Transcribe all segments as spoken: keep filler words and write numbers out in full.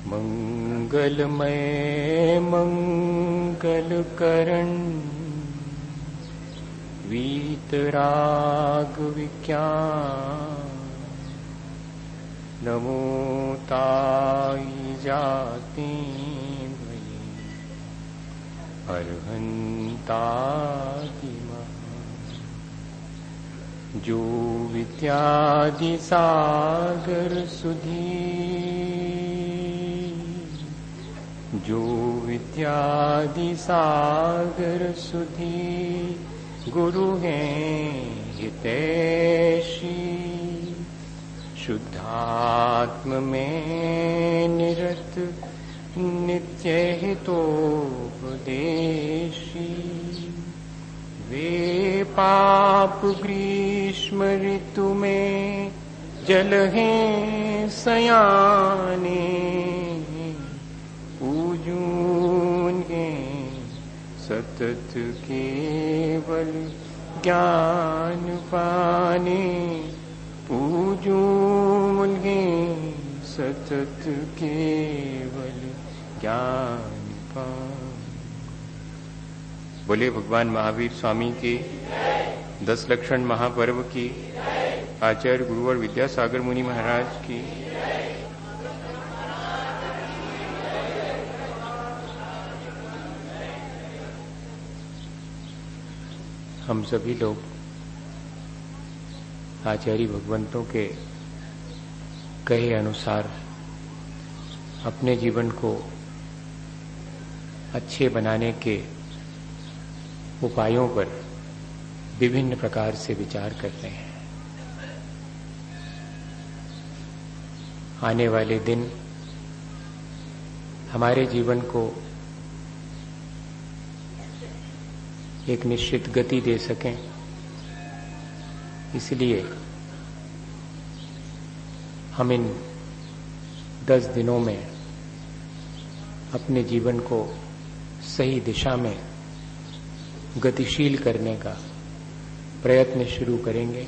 मंगलमय मंगलकरण वीतराग विज्ञान नमो ताई जाति भई अरहंतादि जो विद्यादि सागर सुधी जो विद्यादि सागर सुधी गुरु हैं हितैषी शुद्धात्म में निरत नित्य हितोपदेशी वे पाप ग्रीष्म ऋतु में जल हैं सयाने पूजूंगे सतत केवल ज्ञान पाने पूजूंगे सतत केवल ज्ञान पाने। बोले भगवान महावीर स्वामी की, दस लक्षण महापर्व की, आचार्य गुरुवर विद्यासागर मुनि महाराज की। हम सभी लोग आचार्य भगवंतों के कहे अनुसार अपने जीवन को अच्छे बनाने के उपायों पर विभिन्न प्रकार से विचार करते हैं। आने वाले दिन हमारे जीवन को एक निश्चित गति दे सकें, इसलिए हम इन दस दिनों में अपने जीवन को सही दिशा में गतिशील करने का प्रयत्न शुरू करेंगे।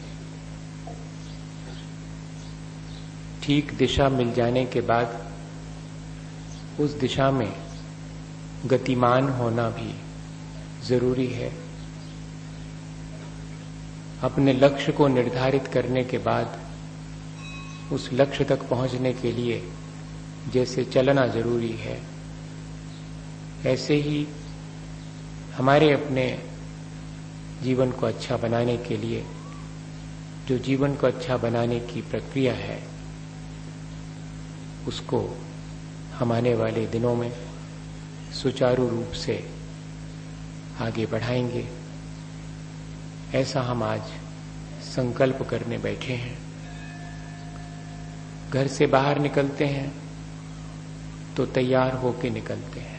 ठीक दिशा मिल जाने के बाद उस दिशा में गतिमान होना भी जरूरी है। अपने लक्ष्य को निर्धारित करने के बाद उस लक्ष्य तक पहुंचने के लिए जैसे चलना जरूरी है, ऐसे ही हमारे अपने जीवन को अच्छा बनाने के लिए जो जीवन को अच्छा बनाने की प्रक्रिया है, उसको हम आने वाले दिनों में सुचारू रूप से आगे बढ़ाएंगे। ऐसा हम आज संकल्प करने बैठे हैं। घर से बाहर निकलते हैं तो तैयार होके निकलते हैं।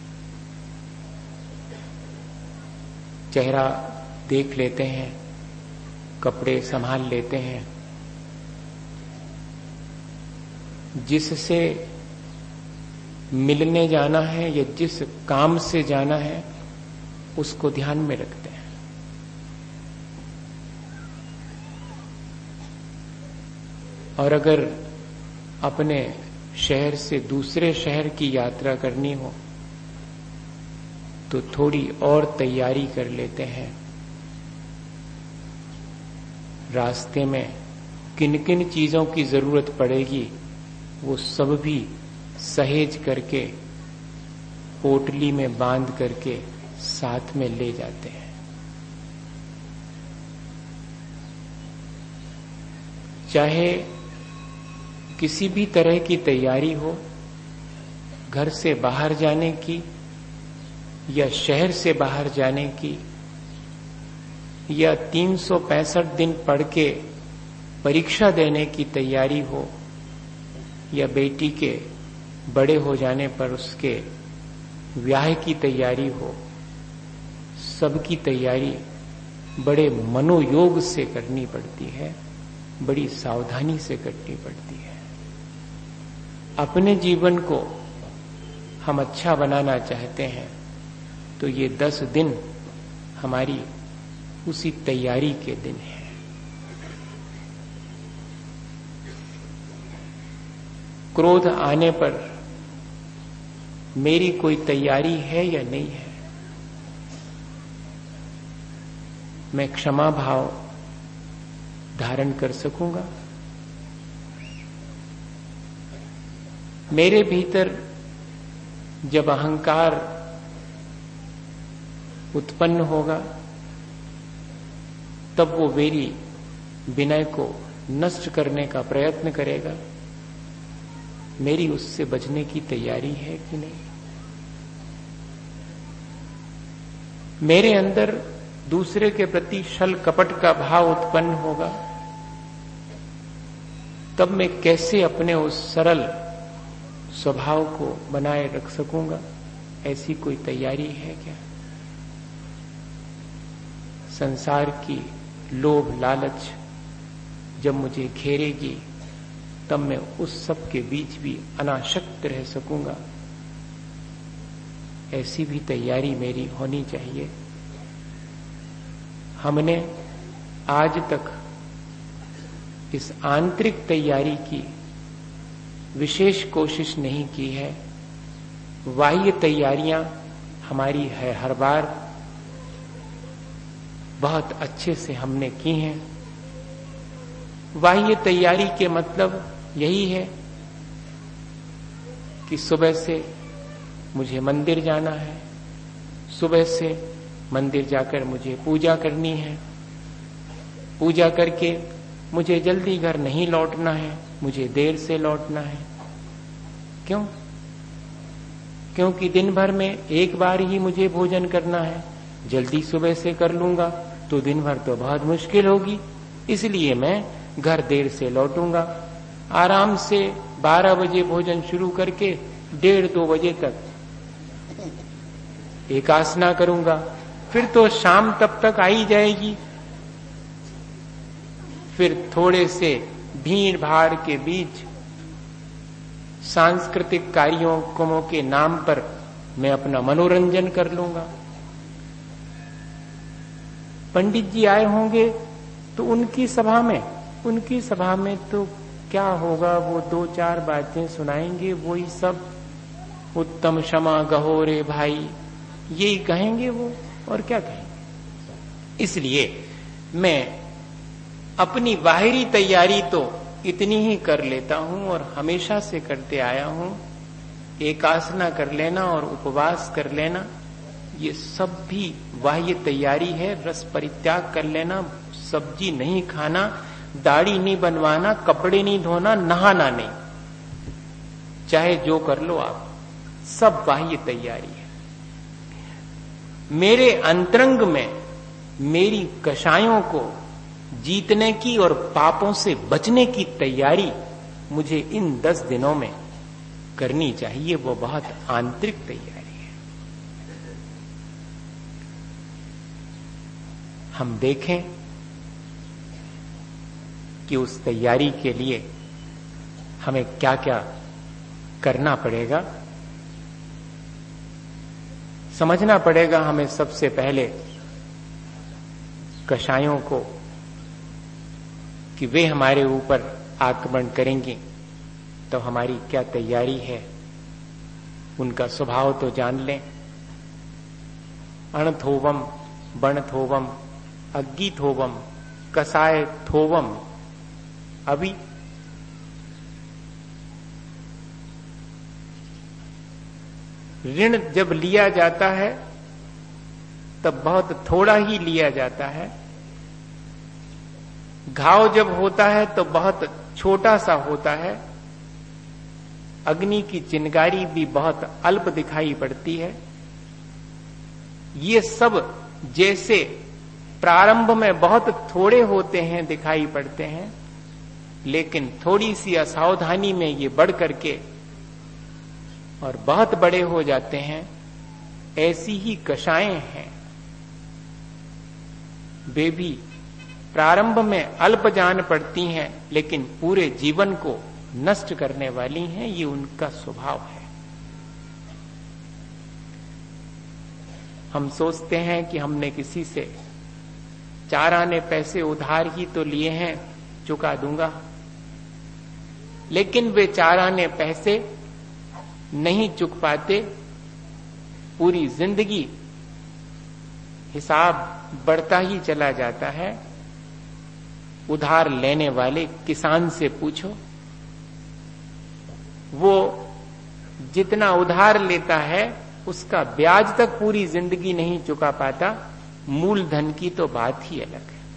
चेहरा देख लेते हैं, कपड़े संभाल लेते हैं, जिससे मिलने जाना है या जिस काम से जाना है उसको ध्यान में रखते हैं। और अगर अपने शहर से दूसरे शहर की यात्रा करनी हो तो थोड़ी और तैयारी कर लेते हैं। रास्ते में किन किन चीजों की जरूरत पड़ेगी वो सब भी सहेज करके पोटली में बांध करके साथ में ले जाते हैं। चाहे किसी भी तरह की तैयारी हो, घर से बाहर जाने की या शहर से बाहर जाने की, या तीन सौ पैंसठ दिन पढ़ के परीक्षा देने की तैयारी हो, या बेटी के बड़े हो जाने पर उसके ब्याह की तैयारी हो, सबकी तैयारी बड़े मनोयोग से करनी पड़ती है, बड़ी सावधानी से करनी पड़ती है। अपने जीवन को हम अच्छा बनाना चाहते हैं तो ये दस दिन हमारी उसी तैयारी के दिन है। क्रोध आने पर मेरी कोई तैयारी है या नहीं है। मैं क्षमा भाव धारण कर सकूंगा। मेरे भीतर जब अहंकार उत्पन्न होगा तब वो मेरी विनय को नष्ट करने का प्रयत्न करेगा। मेरी उससे बचने की तैयारी है कि नहीं। मेरे अंदर दूसरे के प्रति छल कपट का भाव उत्पन्न होगा तब मैं कैसे अपने उस सरल स्वभाव को बनाए रख सकूंगा। ऐसी कोई तैयारी है क्या। संसार की लोभ लालच जब मुझे घेरेगी तब मैं उस सब के बीच भी अनासक्त रह सकूंगा। ऐसी भी तैयारी मेरी होनी चाहिए। हमने आज तक इस आंतरिक तैयारी की विशेष कोशिश नहीं की है। बाह्य तैयारियां हमारी है हर बार बहुत अच्छे से हमने की हैं। बाह्य तैयारी के मतलब यही है कि सुबह से मुझे मंदिर जाना है, सुबह से मंदिर जाकर मुझे पूजा करनी है, पूजा करके मुझे जल्दी घर नहीं लौटना है, मुझे देर से लौटना है। क्यों? क्योंकि दिन भर में एक बार ही मुझे भोजन करना है। जल्दी सुबह से कर लूंगा तो दिन भर तो बहुत मुश्किल होगी, इसलिए मैं घर देर से लौटूंगा। आराम से बारह बजे भोजन शुरू करके डेढ़ दो बजे तक एकासना करूंगा, फिर तो शाम तब तक आ ही जाएगी। फिर थोड़े से भीड़ भाड़ के बीच सांस्कृतिक कार्यक्रमों के नाम पर मैं अपना मनोरंजन कर लूंगा। पंडित जी आए होंगे तो उनकी सभा में उनकी सभा में तो क्या होगा, वो दो चार बातें सुनाएंगे, वही सब उत्तम क्षमा गहो रे भाई, यही कहेंगे वो, और क्या कहेंगे। इसलिए मैं अपनी बाहरी तैयारी तो इतनी ही कर लेता हूं और हमेशा से करते आया हूं। एकासना कर लेना और उपवास कर लेना, ये सब भी बाह्य तैयारी है। रस परित्याग कर लेना, सब्जी नहीं खाना, दाढ़ी नहीं बनवाना, कपड़े नहीं धोना, नहाना नहीं, चाहे जो कर लो आप, सब बाह्य तैयारी है। मेरे अंतरंग में मेरी कषायों को जीतने की और पापों से बचने की तैयारी मुझे इन दस दिनों में करनी चाहिए। वो बहुत आंतरिक तैयारी है। हम देखें कि उस तैयारी के लिए हमें क्या क्या करना पड़ेगा। समझना पड़ेगा हमें सबसे पहले कषायों को कि वे हमारे ऊपर आक्रमण करेंगे तो हमारी क्या तैयारी है, उनका स्वभाव तो जान लें। अणथोवम बणथोवम अग्गिथोवम कसाय थोवम। अभी ऋण जब लिया जाता है तब बहुत थोड़ा ही लिया जाता है। घाव जब होता है तो बहुत छोटा सा होता है। अग्नि की चिंगारी भी बहुत अल्प दिखाई पड़ती है। ये सब जैसे प्रारंभ में बहुत थोड़े होते हैं, दिखाई पड़ते हैं, लेकिन थोड़ी सी असावधानी में ये बढ़ करके और बहुत बड़े हो जाते हैं। ऐसी ही कषायें हैं, वे भी प्रारंभ में अल्प जान पड़ती हैं लेकिन पूरे जीवन को नष्ट करने वाली हैं। ये उनका स्वभाव है। हम सोचते हैं कि हमने किसी से चार आने पैसे उधार ही तो लिए हैं, चुका दूंगा, लेकिन वे चार आने पैसे नहीं चुक पाते पूरी जिंदगी हिसाब बढ़ता ही चला जाता है। उधार लेने वाले किसान से पूछो, वो जितना उधार लेता है उसका ब्याज तक पूरी जिंदगी नहीं चुका पाता। मूलधन की तो बात ही अलग है।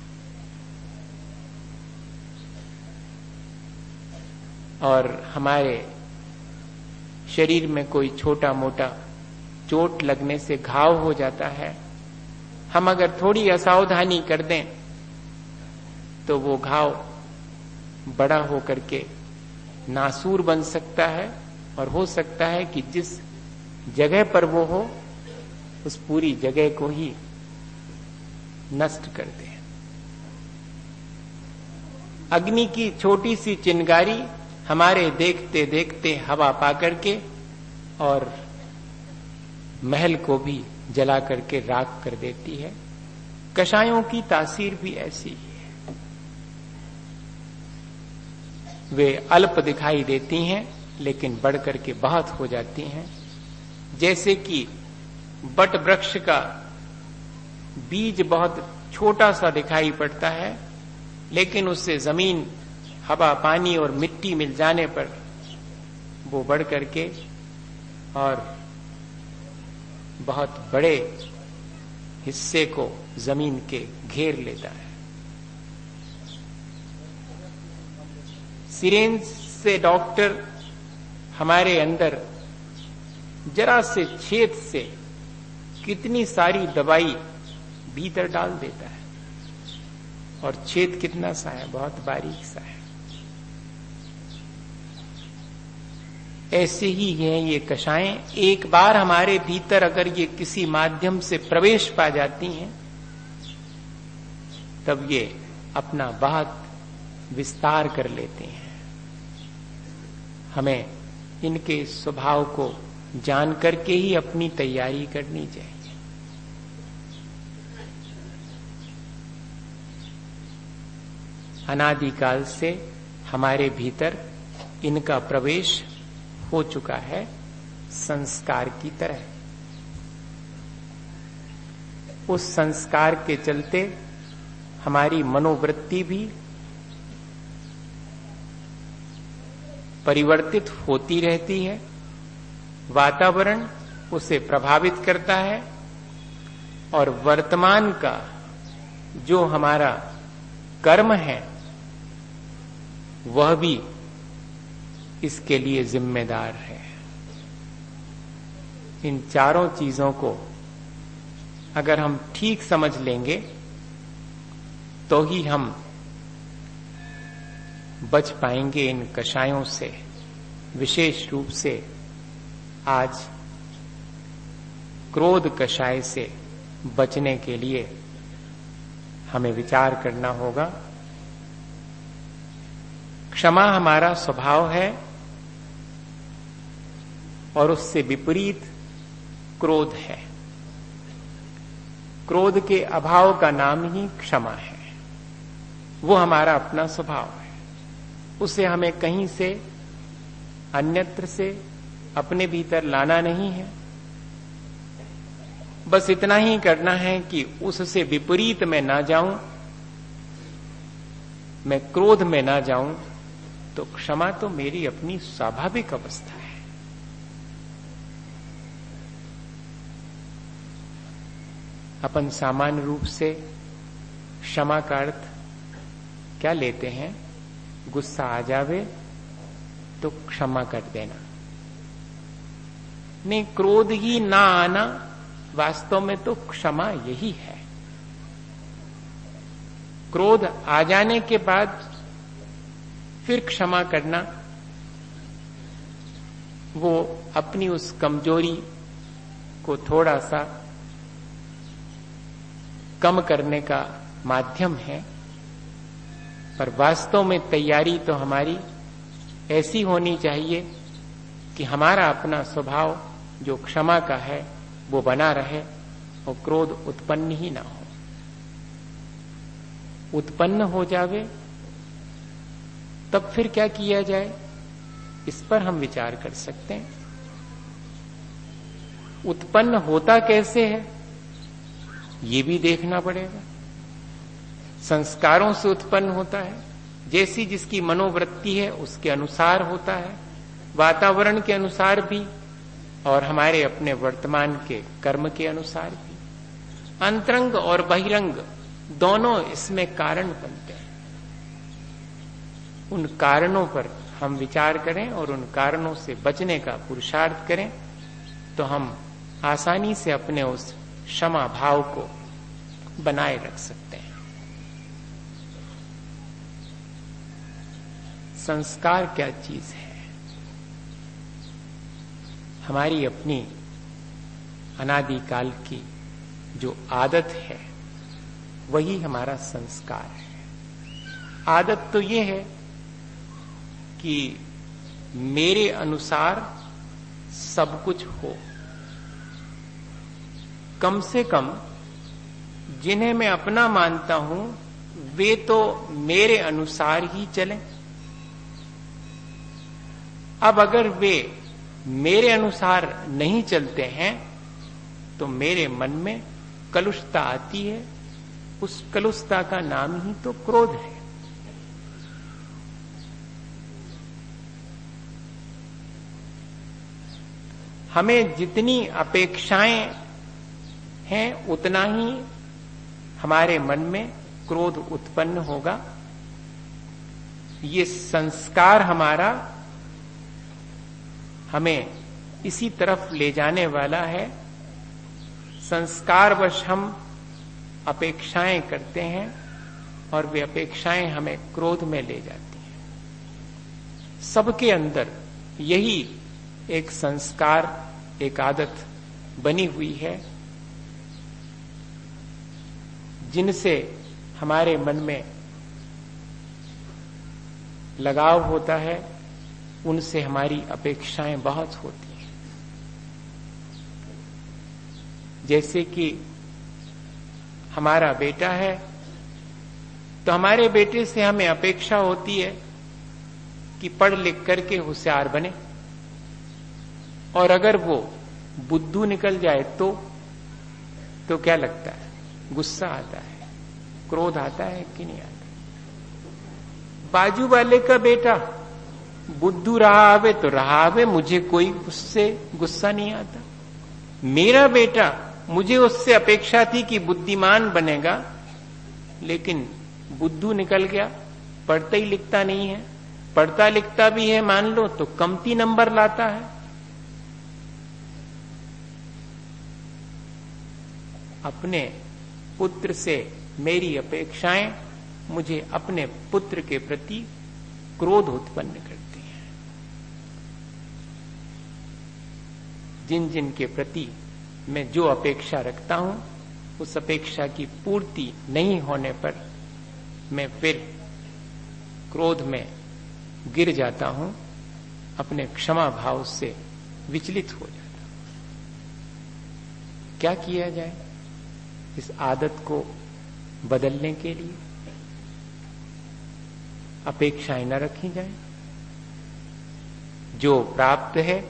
और हमारे शरीर में कोई छोटा मोटा चोट लगने से घाव हो जाता है, हम अगर थोड़ी असावधानी कर दें तो वो घाव बड़ा होकर के नासूर बन सकता है, और हो सकता है कि जिस जगह पर वो हो उस पूरी जगह को ही नष्ट कर दे। अग्नि की छोटी सी चिंगारी हमारे देखते देखते हवा पा करके और महल को भी जला करके राख कर देती है। कषायों की तासीर भी ऐसी है, वे अल्प दिखाई देती हैं लेकिन बढ़ करके बहुत हो जाती हैं। जैसे कि बट वृक्ष का बीज बहुत छोटा सा दिखाई पड़ता है, लेकिन उससे जमीन, हवा, पानी और मिट्टी मिल जाने पर वो बढ़ करके और बहुत बड़े हिस्से को जमीन के घेर लेता है। सिरेंज से डॉक्टर हमारे अंदर जरा से छेद से कितनी सारी दवाई भीतर डाल देता है, और छेद कितना सा है, बहुत बारीक सा है। ऐसे ही है ये कषायें। एक बार हमारे भीतर अगर ये किसी माध्यम से प्रवेश पा जाती हैं तब ये अपना बहुत विस्तार कर लेते हैं। हमें इनके स्वभाव को जान करके ही अपनी तैयारी करनी चाहिए। अनादिकाल से हमारे भीतर इनका प्रवेश हो चुका है संस्कार की तरह। उस संस्कार के चलते हमारी मनोवृत्ति भी परिवर्तित होती रहती है, वातावरण उसे प्रभावित करता है, और वर्तमान का जो हमारा कर्म है वह भी इसके लिए जिम्मेदार है। इन चारों चीजों को अगर हम ठीक समझ लेंगे तो ही हम बच पाएंगे इन कषायों से। विशेष रूप से आज क्रोध कषाय से बचने के लिए हमें विचार करना होगा। क्षमा हमारा स्वभाव है और उससे विपरीत क्रोध है। क्रोध के अभाव का नाम ही क्षमा है। वो हमारा अपना स्वभाव है, उसे हमें कहीं से अन्यत्र से अपने भीतर लाना नहीं है। बस इतना ही करना है कि उससे विपरीत मैं ना जाऊं, मैं क्रोध में ना जाऊं, तो क्षमा तो मेरी अपनी स्वाभाविक अवस्था है। अपन सामान्य रूप से क्षमा का अर्थ क्या लेते हैं? गुस्सा आ जावे तो क्षमा कर देना। नहीं, क्रोध ही ना आना, वास्तव में तो क्षमा यही है। क्रोध आ जाने के बाद फिर क्षमा करना, वो अपनी उस कमजोरी को थोड़ा सा कम करने का माध्यम है। पर वास्तव में तैयारी तो हमारी ऐसी होनी चाहिए कि हमारा अपना स्वभाव जो क्षमा का है वो बना रहे और क्रोध उत्पन्न ही ना हो। उत्पन्न हो जावे तब फिर क्या किया जाए, इस पर हम विचार कर सकते हैं। उत्पन्न होता कैसे है ये भी देखना पड़ेगा। संस्कारों से उत्पन्न होता है, जैसी जिसकी मनोवृत्ति है उसके अनुसार होता है, वातावरण के अनुसार भी और हमारे अपने वर्तमान के कर्म के अनुसार भी। अंतरंग और बहिरंग दोनों इसमें कारण बनते हैं। उन कारणों पर हम विचार करें और उन कारणों से बचने का पुरुषार्थ करें तो हम आसानी से अपने उस क्षमा भाव को बनाए रख सकते हैं। संस्कार क्या चीज है? हमारी अपनी अनादिकाल की जो आदत है वही हमारा संस्कार है। आदत तो ये है कि मेरे अनुसार सब कुछ हो, कम से कम जिन्हें मैं अपना मानता हूं वे तो मेरे अनुसार ही चलें। अब अगर वे मेरे अनुसार नहीं चलते हैं तो मेरे मन में कलुषता आती है। उस कलुषता का नाम ही तो क्रोध है। हमें जितनी अपेक्षाएं हैं उतना ही हमारे मन में क्रोध उत्पन्न होगा। ये संस्कार हमारा हमें इसी तरफ ले जाने वाला है। संस्कारवश हम अपेक्षाएं करते हैं और वे अपेक्षाएं हमें क्रोध में ले जाती हैं। सबके अंदर यही एक संस्कार, एक आदत बनी हुई है जिनसे हमारे मन में लगाव होता है, उनसे हमारी अपेक्षाएं बहुत होती हैं। जैसे कि हमारा बेटा है तो हमारे बेटे से हमें अपेक्षा होती है कि पढ़ लिख करके होशियार बने, और अगर वो बुद्धू निकल जाए तो तो क्या लगता है? गुस्सा आता है, क्रोध आता है कि नहीं आता? बाजू वाले का बेटा बुद्धू रहा आवे तो रहा आवे, मुझे कोई उससे गुस्सा नहीं आता। मेरा बेटा, मुझे उससे अपेक्षा थी कि बुद्धिमान बनेगा, लेकिन बुद्धू निकल गया, पढ़ता ही लिखता नहीं है। पढ़ता लिखता भी है मान लो तो कमती नंबर लाता है। अपने पुत्र से मेरी अपेक्षाएं मुझे अपने पुत्र के प्रति क्रोध उत्पन्न करती हैं। जिन जिन के प्रति मैं जो अपेक्षा रखता हूं उस अपेक्षा की पूर्ति नहीं होने पर मैं फिर क्रोध में गिर जाता हूं, अपने क्षमा भाव से विचलित हो जाता हूं। क्या किया जाए इस आदत को बदलने के लिए? अपेक्षाएं न रखी जाए, जो प्राप्त है,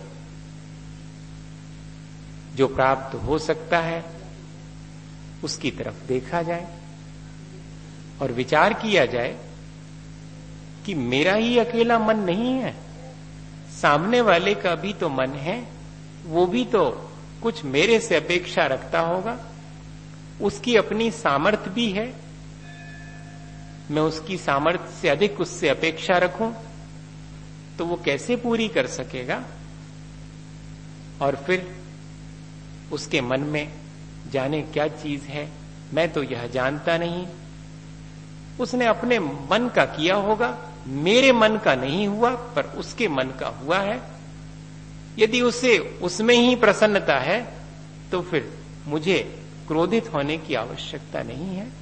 जो प्राप्त हो सकता है उसकी तरफ देखा जाए और विचार किया जाए कि मेरा ही अकेला मन नहीं है, सामने वाले का भी तो मन है, वो भी तो कुछ मेरे से अपेक्षा रखता होगा, उसकी अपनी सामर्थ्य भी है, मैं उसकी सामर्थ्य से अधिक उससे अपेक्षा रखूं तो वो कैसे पूरी कर सकेगा? और फिर उसके मन में जाने क्या चीज है, मैं तो यह जानता नहीं। उसने अपने मन का किया होगा, मेरे मन का नहीं हुआ पर उसके मन का हुआ है। यदि उसे उसमें ही प्रसन्नता है तो फिर मुझे क्रोधित होने की आवश्यकता नहीं है।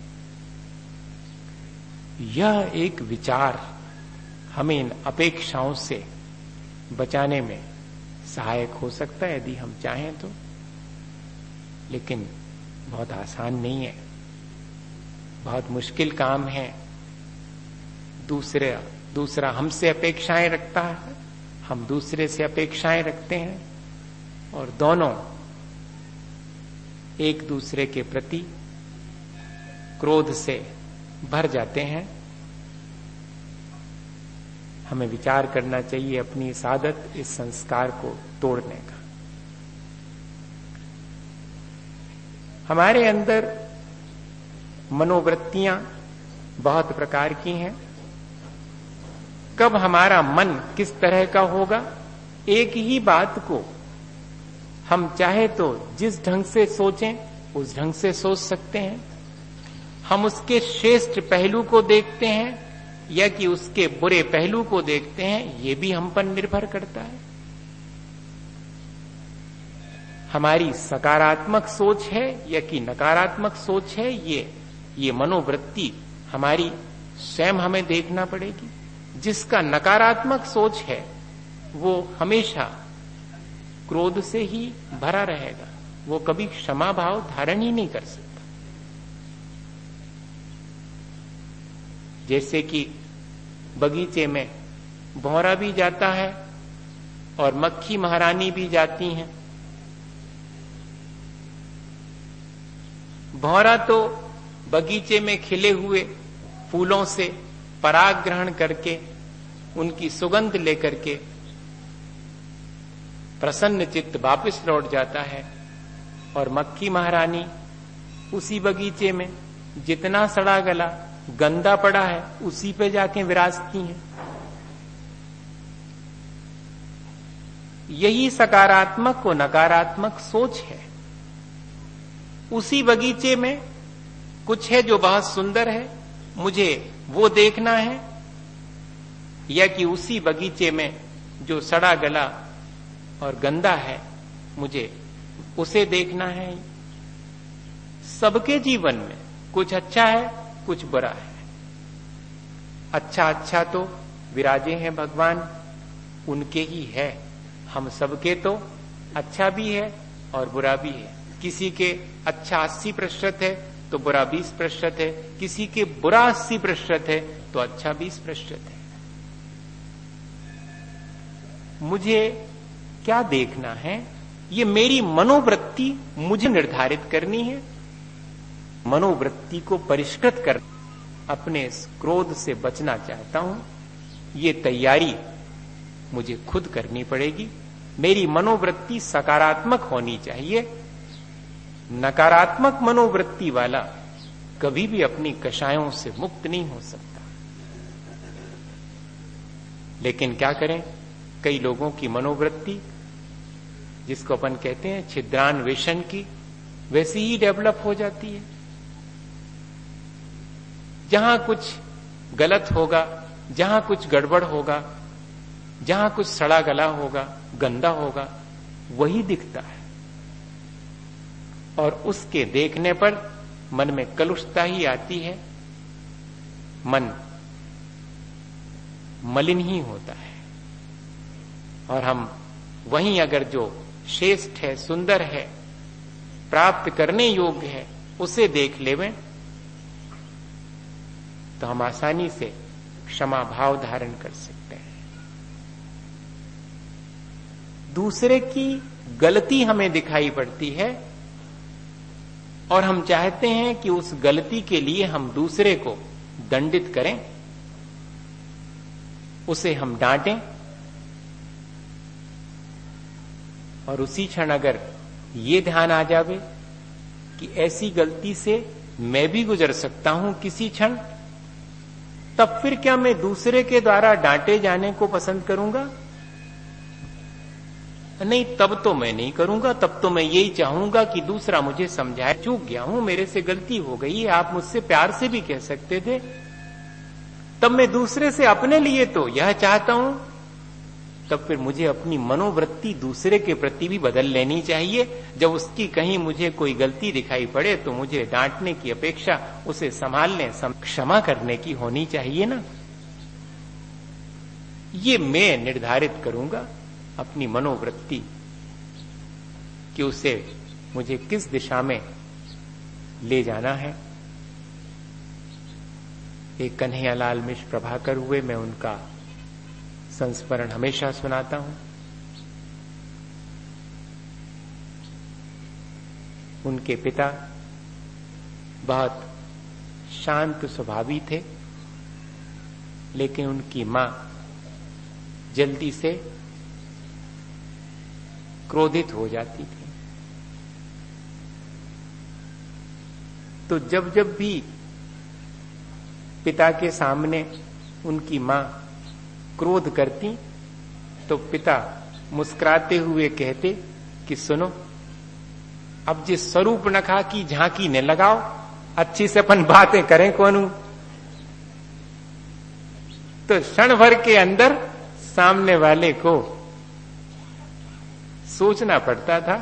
यह एक विचार हमें इन अपेक्षाओं से बचाने में सहायक हो सकता है यदि हम चाहें तो, लेकिन बहुत आसान नहीं है, बहुत मुश्किल काम है। दूसरे दूसरा हमसे अपेक्षाएं रखता है, हम दूसरे से अपेक्षाएं रखते हैं, और दोनों एक दूसरे के प्रति क्रोध से भर जाते हैं। हमें विचार करना चाहिए अपनी इस आदत, इस संस्कार को तोड़ने का। हमारे अंदर मनोवृत्तियां बहुत प्रकार की हैं। कब हमारा मन किस तरह का होगा, एक ही बात को हम चाहे तो जिस ढंग से सोचें उस ढंग से सोच सकते हैं। हम उसके श्रेष्ठ पहलू को देखते हैं या कि उसके बुरे पहलू को देखते हैं, ये भी हम पर निर्भर करता है। हमारी सकारात्मक सोच है या कि नकारात्मक सोच है, ये ये मनोवृत्ति हमारी स्वयं हमें देखना पड़ेगी। जिसका नकारात्मक सोच है वो हमेशा क्रोध से ही भरा रहेगा, वो कभी क्षमा भाव धारण ही नहीं कर सकता। जैसे कि बगीचे में भौरा भी जाता है और मक्खी महारानी भी जाती हैं। भौरा तो बगीचे में खिले हुए फूलों से पराग ग्रहण करके उनकी सुगंध लेकर के प्रसन्न चित्त वापस लौट जाता है, और मक्खी महारानी उसी बगीचे में जितना सड़ा गला गंदा पड़ा है उसी पे जाके विराजती हैं। यही सकारात्मक और नकारात्मक सोच है। उसी बगीचे में कुछ है जो बहुत सुंदर है, मुझे वो देखना है, या कि उसी बगीचे में जो सड़ा गला और गंदा है मुझे उसे देखना है। सबके जीवन में कुछ अच्छा है कुछ बुरा है। अच्छा अच्छा तो विराजे हैं भगवान, उनके ही है। हम सबके तो अच्छा भी है और बुरा भी है। किसी के अच्छा अस्सी प्रतिशत है तो बुरा बीस प्रतिशत है, किसी के बुरा अस्सी प्रतिशत है तो अच्छा बीस प्रतिशत है। मुझे क्या देखना है, ये मेरी मनोवृत्ति मुझे निर्धारित करनी है। मनोवृत्ति को परिष्कृत कर अपने इस क्रोध से बचना चाहता हूं, ये तैयारी मुझे खुद करनी पड़ेगी। मेरी मनोवृत्ति सकारात्मक होनी चाहिए। नकारात्मक मनोवृत्ति वाला कभी भी अपनी कषायों से मुक्त नहीं हो सकता। लेकिन क्या करें, कई लोगों की मनोवृत्ति, जिसको अपन कहते हैं छिद्रान्वेषण की, वैसी ही डेवलप हो जाती है। जहां कुछ गलत होगा, जहां कुछ गड़बड़ होगा, जहां कुछ सड़ा गला होगा, गंदा होगा, वही दिखता है। और उसके देखने पर मन में कलुषता ही आती है, मन मलिन ही होता है। और हम वहीं अगर जो श्रेष्ठ है, सुंदर है, प्राप्त करने योग्य है, उसे देख लेवें तो हम आसानी से क्षमा भाव धारण कर सकते हैं। दूसरे की गलती हमें दिखाई पड़ती है और हम चाहते हैं कि उस गलती के लिए हम दूसरे को दंडित करें, उसे हम डांटें, और उसी क्षण अगर ये ध्यान आ जावे कि ऐसी गलती से मैं भी गुजर सकता हूं किसी क्षण, तब फिर क्या मैं दूसरे के द्वारा डांटे जाने को पसंद करूंगा? नहीं, तब तो मैं नहीं करूंगा। तब तो मैं यही चाहूंगा कि दूसरा मुझे समझाए, चूक गया हूं, मेरे से गलती हो गई, आप मुझसे प्यार से भी कह सकते थे। तब मैं दूसरे से अपने लिए तो यह चाहता हूं, तब फिर मुझे अपनी मनोवृत्ति दूसरे के प्रति भी बदल लेनी चाहिए। जब उसकी कहीं मुझे कोई गलती दिखाई पड़े तो मुझे डांटने की अपेक्षा उसे संभालने, क्षमा करने की होनी चाहिए ना। ये मैं निर्धारित करूंगा अपनी मनोवृत्ति कि उसे मुझे किस दिशा में ले जाना है। एक कन्हैयालाल मिश्र प्रभाकर हुए, मैं उनका संस्मरण हमेशा सुनाता हूं। उनके पिता बहुत शांत स्वभावी थे, लेकिन उनकी मां जल्दी से क्रोधित हो जाती थी। तो जब जब भी पिता के सामने उनकी मां क्रोध करती तो पिता मुस्कुराते हुए कहते कि सुनो, अब जिस स्वरूप नखा की झांकी ने लगाओ, अच्छी से अपन बातें करें कौन। तो क्षण भर के अंदर सामने वाले को सोचना पड़ता था।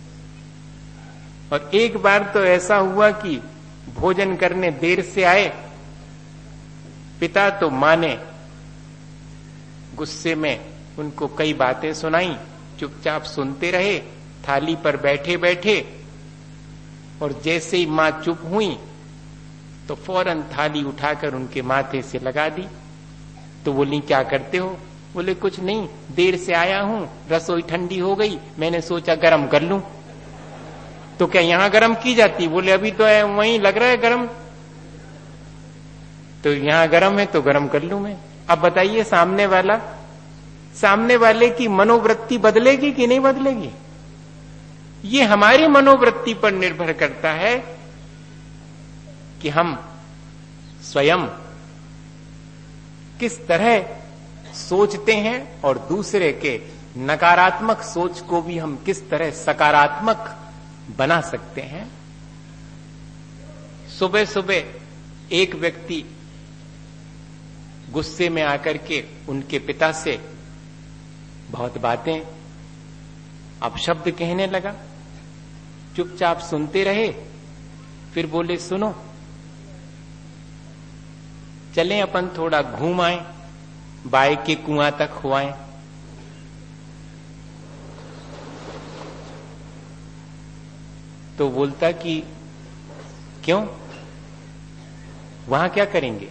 और एक बार तो ऐसा हुआ कि भोजन करने देर से आए पिता, तो मां ने गुस्से में उनको कई बातें सुनाई, चुपचाप सुनते रहे थाली पर बैठे बैठे। और जैसे ही मां चुप हुई तो फौरन थाली उठाकर उनके माथे से लगा दी। तो बोली क्या करते हो? बोले कुछ नहीं, देर से आया हूं, रसोई ठंडी हो गई, मैंने सोचा गरम कर लूं। तो क्या यहां गरम की जाती? बोले अभी तो है, वहीं लग रहा है गरम। तो यहां गरम है तो गरम कर लूं मैं। अब बताइए सामने वाला सामने वाले की मनोवृत्ति बदलेगी कि नहीं बदलेगी? ये हमारी मनोवृत्ति पर निर्भर करता है कि हम स्वयं किस तरह सोचते हैं और दूसरे के नकारात्मक सोच को भी हम किस तरह सकारात्मक बना सकते हैं। सुबह सुबह एक व्यक्ति गुस्से में आकर के उनके पिता से बहुत बातें अपशब्द कहने लगा। चुपचाप सुनते रहे, फिर बोले सुनो, चलें अपन थोड़ा घूम आए, बाय के कुआं तक हो आए। तो बोलता कि क्यों, वहां क्या करेंगे?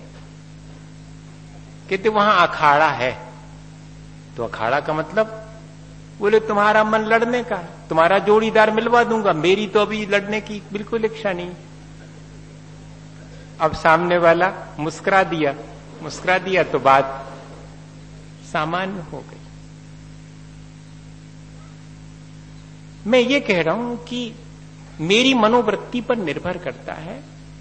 कहते वहां अखाड़ा है। तो अखाड़ा का मतलब? बोले तुम्हारा मन लड़ने का है, तुम्हारा जोड़ीदार मिलवा दूंगा, मेरी तो अभी लड़ने की बिल्कुल इच्छा नहीं। अब सामने वाला मुस्कुरा दिया मुस्कुरा दिया तो बात सामान्य हो गई। मैं ये कह रहा हूं कि मेरी मनोवृत्ति पर निर्भर करता है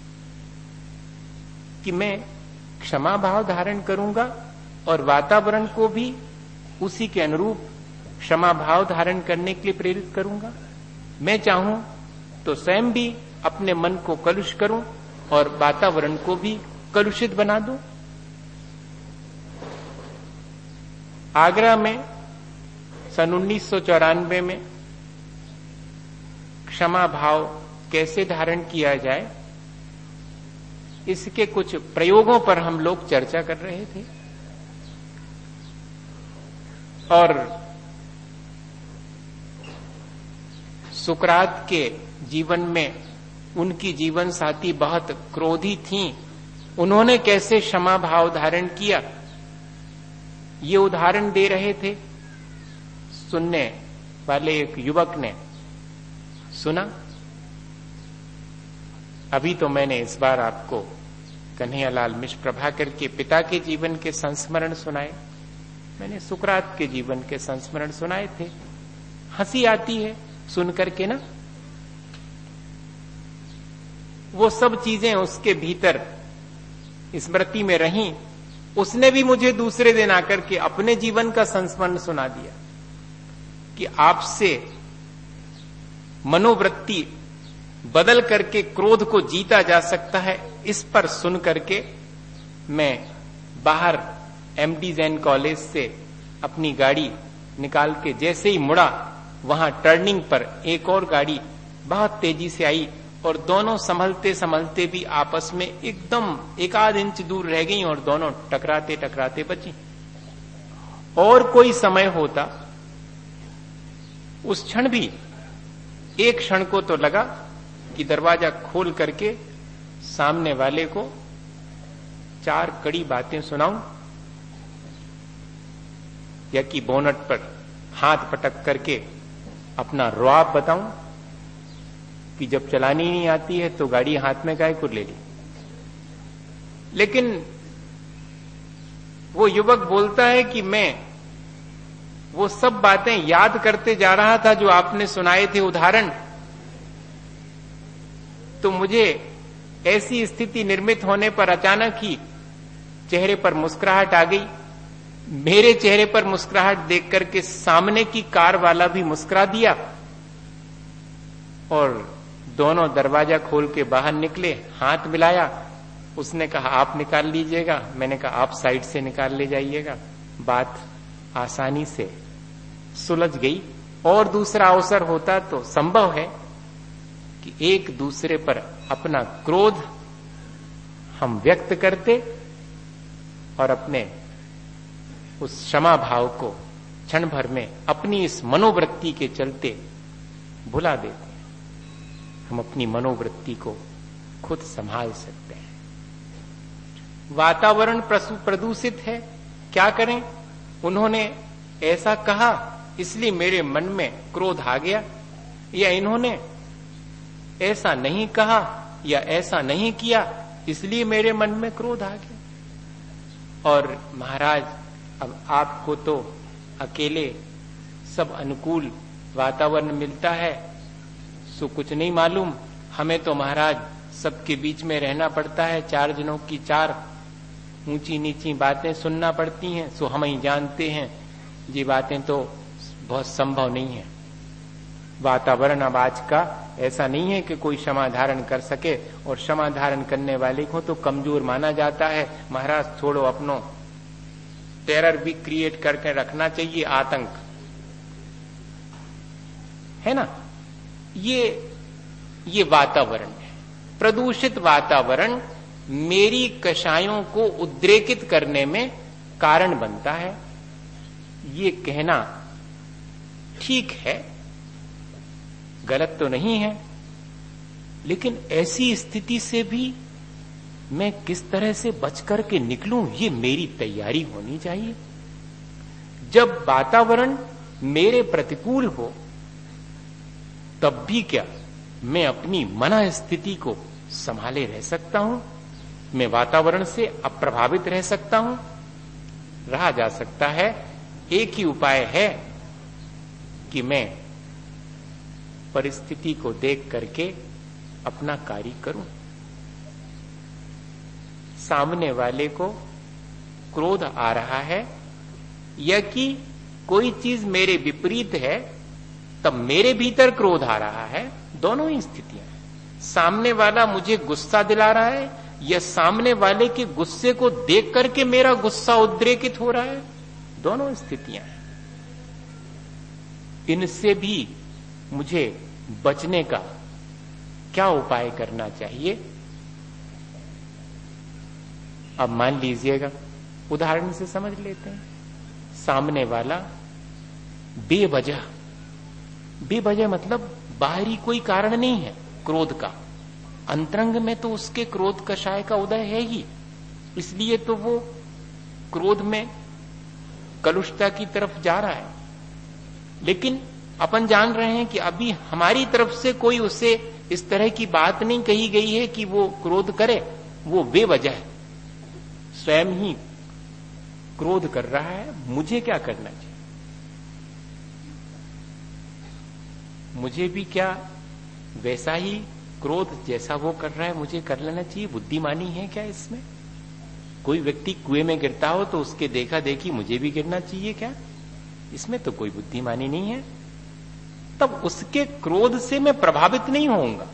कि मैं क्षमा भाव धारण करूंगा और वातावरण को भी उसी के अनुरूप क्षमा भाव धारण करने के लिए प्रेरित करूंगा। मैं चाहूं तो स्वयं भी अपने मन को कलुष करूं और वातावरण को भी कलुषित बना दूं। आगरा में सन उन्नीस सौ चौरानवे में क्षमा भाव कैसे धारण किया जाए, इसके कुछ प्रयोगों पर हम लोग चर्चा कर रहे थे। और सुकरात के जीवन में उनकी जीवन साथी बहुत क्रोधी थीं। उन्होंने कैसे क्षमा भाव धारण किया, ये उदाहरण दे रहे थे। सुनने वाले एक युवक ने सुना। अभी तो मैंने इस बार आपको कन्हैयालाल मिश्र प्रभाकर के पिता के जीवन के संस्मरण सुनाए, मैंने सुकरात के जीवन के संस्मरण सुनाए थे। हंसी आती है सुन करके ना, वो सब चीजें उसके भीतर स्मृति में रहीं। उसने भी मुझे दूसरे दिन आकर के अपने जीवन का संस्मरण सुना दिया कि आपसे मनोवृत्ति बदल करके क्रोध को जीता जा सकता है। इस पर सुन करके मैं बाहर एमडी जैन कॉलेज से अपनी गाड़ी निकाल के जैसे ही मुड़ा, वहां टर्निंग पर एक और गाड़ी बहुत तेजी से आई और दोनों संभलते संभलते भी आपस में एकदम एक आध इंच दूर रह गई और दोनों टकराते टकराते बची। और कोई समय होता, उस क्षण भी एक क्षण को तो लगा कि दरवाजा खोल करके सामने वाले को चार कड़ी बातें सुनाऊं, या कि बोनट पर हाथ पटक करके अपना रुआब बताऊं, कि जब चलानी नहीं आती है तो गाड़ी हाथ में काहे को ले ली। लेकिन वो युवक बोलता है कि मैं वो सब बातें याद करते जा रहा था जो आपने सुनाए थे उदाहरण, तो मुझे ऐसी स्थिति निर्मित होने पर अचानक ही चेहरे पर मुस्कुराहट आ गई। मेरे चेहरे पर मुस्कुराहट देख करके सामने की कार वाला भी मुस्कुरा दिया और दोनों दरवाजा खोल के बाहर निकले, हाथ मिलाया। उसने कहा आप निकाल लीजिएगा, मैंने कहा आप साइड से निकाल ले जाइएगा। बात आसानी से सुलझ गई। और दूसरा अवसर होता तो संभव है कि एक दूसरे पर अपना क्रोध हम व्यक्त करते और अपने उस क्षमा भाव को क्षण भर में अपनी इस मनोवृत्ति के चलते भुला देते। हम अपनी मनोवृत्ति को खुद संभाल सकते हैं। वातावरण प्रदूषित है, क्या करें? उन्होंने ऐसा कहा इसलिए मेरे मन में क्रोध आ गया, या इन्होंने ऐसा नहीं कहा या ऐसा नहीं किया इसलिए मेरे मन में क्रोध आ गया। और महाराज अब आपको तो अकेले सब अनुकूल वातावरण मिलता है, सो कुछ नहीं मालूम। हमें तो महाराज सबके बीच में रहना पड़ता है, चार जनों की चार ऊंची नीची बातें सुनना पड़ती हैं, सो हम ही जानते हैं ये बातें तो बहुत संभव नहीं है। वातावरण अब आज का ऐसा नहीं है कि कोई क्षमा धारण कर सके, और क्षमा धारण करने वाले को तो कमजोर माना जाता है। महाराज छोड़ो, अपनो टेरर भी क्रिएट करके रखना चाहिए, आतंक, है ना। ये ये वातावरण है, प्रदूषित वातावरण मेरी कषायों को उद्रेकित करने में कारण बनता है। ये कहना ठीक है, गलत तो नहीं है, लेकिन ऐसी स्थिति से भी मैं किस तरह से बच करके निकलूं, ये मेरी तैयारी होनी चाहिए। जब वातावरण मेरे प्रतिकूल हो तब भी क्या मैं अपनी मन स्थिति को संभाले रह सकता हूं? मैं वातावरण से अप्रभावित रह सकता हूं? रहा जा सकता है। एक ही उपाय है कि मैं परिस्थिति को देख करके अपना कार्य करूं। सामने वाले को क्रोध आ रहा है या कि कोई चीज मेरे विपरीत है, तब मेरे भीतर क्रोध आ रहा है, दोनों ही स्थितियां हैं। सामने वाला मुझे गुस्सा दिला रहा है या सामने वाले के गुस्से को देख करके मेरा गुस्सा उद्रेकित हो रहा है, दोनों स्थितियां हैं। इनसे भी मुझे बचने का क्या उपाय करना चाहिए? अब मान लीजिएगा, उदाहरण से समझ लेते हैं। सामने वाला बेवजह, बेवजह मतलब बाहरी कोई कारण नहीं है क्रोध का, अंतरंग में तो उसके क्रोध कषाय का उदय है ही, इसलिए तो वो क्रोध में कलुषता की तरफ जा रहा है। लेकिन अपन जान रहे हैं कि अभी हमारी तरफ से कोई उसे इस तरह की बात नहीं कही गई है कि वो क्रोध करे, वो बेवजह स्वयं ही क्रोध कर रहा है। मुझे क्या करना चाहिए? मुझे भी क्या वैसा ही क्रोध जैसा वो कर रहा है मुझे कर लेना चाहिए? बुद्धिमानी है क्या इसमें? कोई व्यक्ति कुएं में गिरता हो तो उसके देखा देखी मुझे भी गिरना चाहिए क्या? इसमें तो कोई बुद्धिमानी नहीं है। तब उसके क्रोध से मैं प्रभावित नहीं होऊंगा।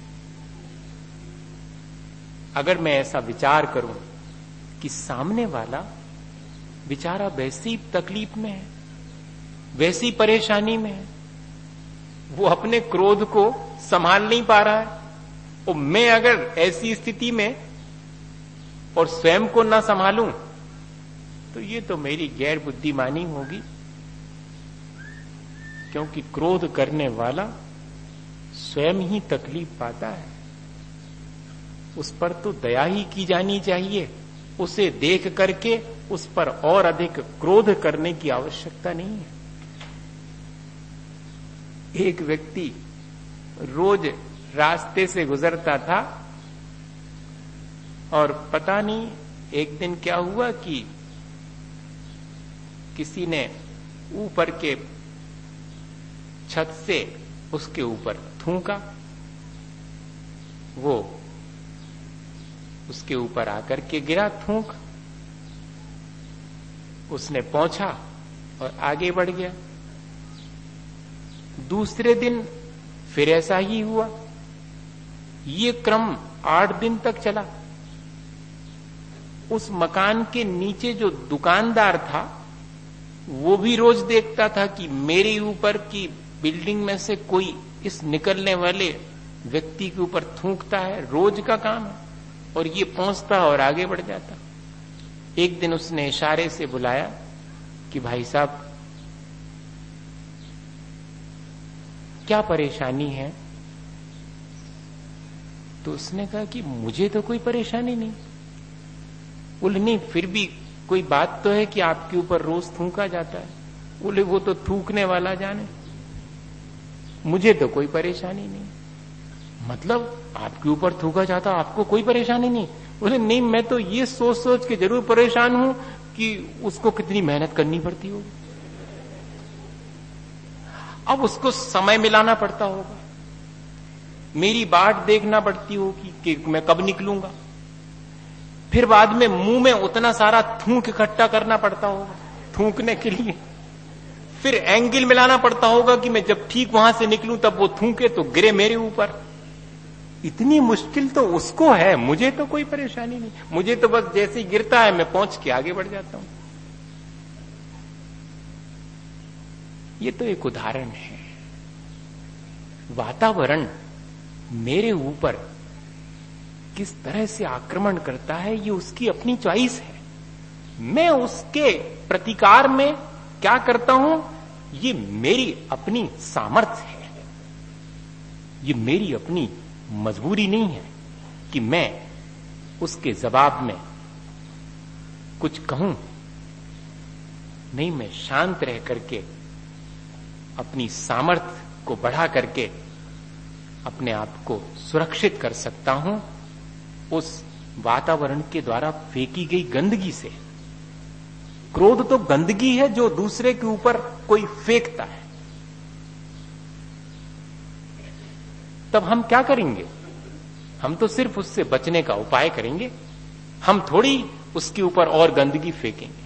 अगर मैं ऐसा विचार करूं कि सामने वाला बेचारा वैसी तकलीफ में है, वैसी परेशानी में है, वो अपने क्रोध को संभाल नहीं पा रहा है, और मैं अगर ऐसी स्थिति में और स्वयं को ना संभालूं तो ये तो मेरी गैर बुद्धिमानी होगी। क्योंकि क्रोध करने वाला स्वयं ही तकलीफ पाता है, उस पर तो दया ही की जानी चाहिए। उसे देख करके उस पर और अधिक क्रोध करने की आवश्यकता नहीं है। एक व्यक्ति रोज रास्ते से गुजरता था और पता नहीं एक दिन क्या हुआ कि किसी ने ऊपर के छत से उसके ऊपर थूका। वो उसके ऊपर आकर के गिरा थूक। उसने पहुंचा और आगे बढ़ गया। दूसरे दिन फिर ऐसा ही हुआ। ये क्रम आठ दिन तक चला। उस मकान के नीचे जो दुकानदार था वो भी रोज देखता था कि मेरे ऊपर की बिल्डिंग में से कोई इस निकलने वाले व्यक्ति के ऊपर थूकता है, रोज का काम है। और ये पहुंचता और आगे बढ़ जाता। एक दिन उसने इशारे से बुलाया कि भाई साहब क्या परेशानी है? तो उसने कहा कि मुझे तो कोई परेशानी नहीं। बोले नहीं, फिर भी कोई बात तो है कि आपके ऊपर रोज थूका जाता है। बोले वो तो थूकने वाला जाने, मुझे तो कोई परेशानी नहीं। मतलब आपके ऊपर थूका जाता, आपको कोई परेशानी नहीं? बोले नहीं, मैं तो ये सोच सोच के जरूर परेशान हूं कि उसको कितनी मेहनत करनी पड़ती होगी, अब उसको समय मिलाना पड़ता होगा, मेरी बाट देखना पड़ती होगी कि मैं कब निकलूंगा, फिर बाद में मुंह में उतना सारा थूक इकट्ठा करना पड़ता होगा थूकने के लिए, फिर एंगल मिलाना पड़ता होगा कि मैं जब ठीक वहां से निकलूं तब वो थूके तो गिरे मेरे ऊपर। इतनी मुश्किल तो उसको है, मुझे तो कोई परेशानी नहीं। मुझे तो बस जैसे ही गिरता है मैं पहुंच के आगे बढ़ जाता हूं। ये तो एक उदाहरण है। वातावरण मेरे ऊपर किस तरह से आक्रमण करता है ये उसकी अपनी चॉइस है। मैं उसके प्रतिकार में क्या करता हूं ये मेरी अपनी सामर्थ्य है, ये मेरी अपनी मजबूरी नहीं है कि मैं उसके जवाब में कुछ कहूं। नहीं, मैं शांत रह करके अपनी सामर्थ्य को बढ़ा करके अपने आप को सुरक्षित कर सकता हूं उस वातावरण के द्वारा फेंकी गई गंदगी से। क्रोध तो गंदगी है जो दूसरे के ऊपर कोई फेंकता है। तब हम क्या करेंगे? हम तो सिर्फ उससे बचने का उपाय करेंगे, हम थोड़ी उसके ऊपर और गंदगी फेंकेंगे।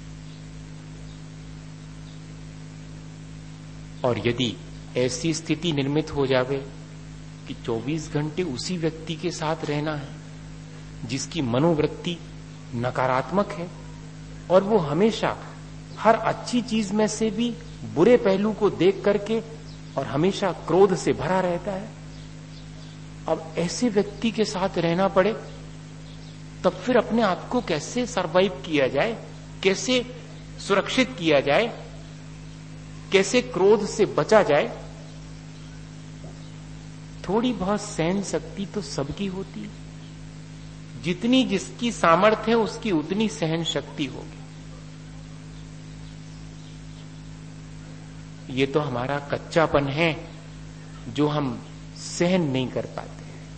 और यदि ऐसी स्थिति निर्मित हो जावे कि चौबीस घंटे उसी व्यक्ति के साथ रहना है जिसकी मनोवृत्ति नकारात्मक है और वो हमेशा हर अच्छी चीज में से भी बुरे पहलू को देख करके और हमेशा क्रोध से भरा रहता है, अब ऐसे व्यक्ति के साथ रहना पड़े तब फिर अपने आप को कैसे सरवाइव किया जाए, कैसे सुरक्षित किया जाए, कैसे क्रोध से बचा जाए। थोड़ी बहुत सहन शक्ति तो सबकी होती है, जितनी जिसकी सामर्थ्य है उसकी उतनी सहन शक्ति होगी। ये तो हमारा कच्चापन है जो हम सहन नहीं कर पाते।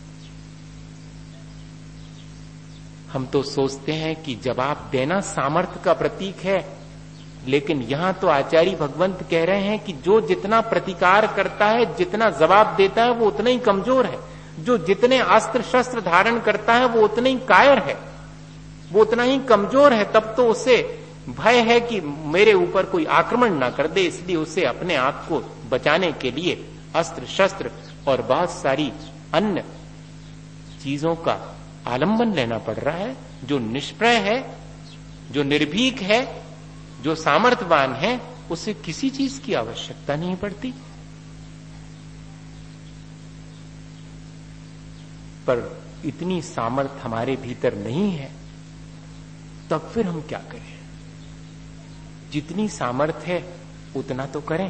हम तो सोचते हैं कि जवाब देना सामर्थ्य का प्रतीक है, लेकिन यहां तो आचार्य भगवंत कह रहे हैं कि जो जितना प्रतिकार करता है, जितना जवाब देता है, वो उतना ही कमजोर है। जो जितने अस्त्र शस्त्र धारण करता है वो उतना ही कायर है, वो उतना ही कमजोर है। तब तो उसे भय है कि मेरे ऊपर कोई आक्रमण ना कर दे, इसलिए उसे अपने आप को बचाने के लिए अस्त्र शस्त्र और बहुत सारी अन्य चीजों का आलंबन लेना पड़ रहा है। जो निष्प्रय है, जो निर्भीक है, जो सामर्थ्यवान है, उसे किसी चीज की आवश्यकता नहीं पड़ती। पर इतनी सामर्थ्य हमारे भीतर नहीं है, तब फिर हम क्या करें? जितनी सामर्थ्य है उतना तो करें।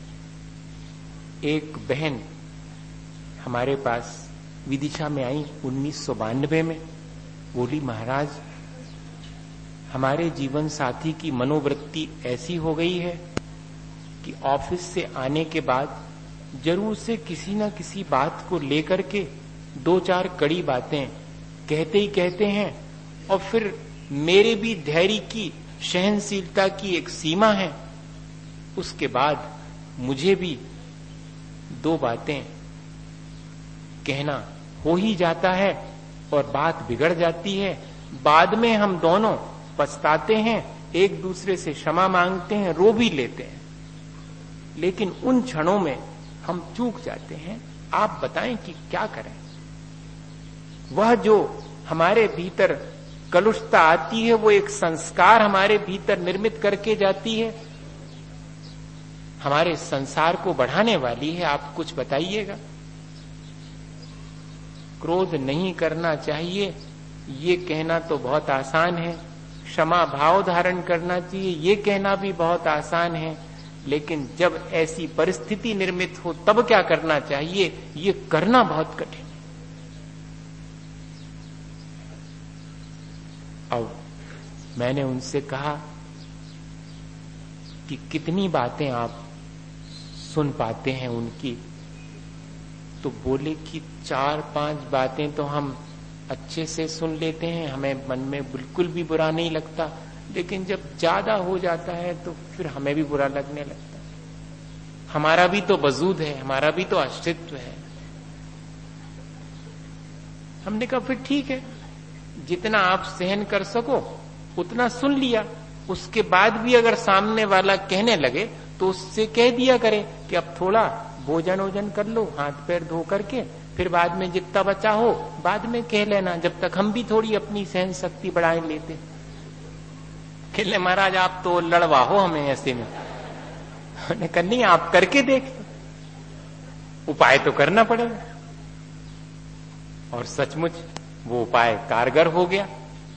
एक बहन हमारे पास विदिशा में आई उन्नीस सौ बानवे में, बोली महाराज हमारे जीवन साथी की मनोवृत्ति ऐसी हो गई है कि ऑफिस से आने के बाद जरूर से किसी ना किसी बात को लेकर के दो चार कड़ी बातें कहते ही कहते हैं, और फिर मेरे भी धैर्य की, सहनशीलता की एक सीमा है। उसके बाद मुझे भी दो बातें कहना हो ही जाता है और बात बिगड़ जाती है। बाद में हम दोनों पछताते हैं, एक दूसरे से क्षमा मांगते हैं, रो भी लेते हैं, लेकिन उन क्षणों में हम चूक जाते हैं। आप बताएं कि क्या करें। वह जो हमारे भीतर कलुषता आती है, वो एक संस्कार हमारे भीतर निर्मित करके जाती है, हमारे संसार को बढ़ाने वाली है। आप कुछ बताइएगा। क्रोध नहीं करना चाहिए ये कहना तो बहुत आसान है, क्षमा भाव धारण करना चाहिए ये कहना भी बहुत आसान है, लेकिन जब ऐसी परिस्थिति निर्मित हो तब क्या करना चाहिए ये करना बहुत कठिन है। अब मैंने उनसे कहा कि कितनी बातें आप सुन पाते हैं उनकी, तो बोले कि चार पांच बातें तो हम अच्छे से सुन लेते हैं, हमें मन में बिल्कुल भी बुरा नहीं लगता, लेकिन जब ज्यादा हो जाता है तो फिर हमें भी बुरा लगने लगता है। हमारा भी तो वजूद है, हमारा भी तो अस्तित्व है। हमने कहा फिर ठीक है, जितना आप सहन कर सको उतना सुन लिया। उसके बाद भी अगर सामने वाला कहने लगे तो उससे कह दिया करे कि अब थोड़ा भोजन वोजन कर लो, हाथ पैर धो करके, फिर बाद में जितना बचा हो बाद में कह लेना, जब तक हम भी थोड़ी अपनी सहन शक्ति बढ़ाए लेते। कहले महाराज आप तो लड़वा हो हमें ऐसे में। मैंने कहा नहीं, आप करके देख, उपाय तो करना पड़ेगा। और सचमुच वो उपाय कारगर हो गया।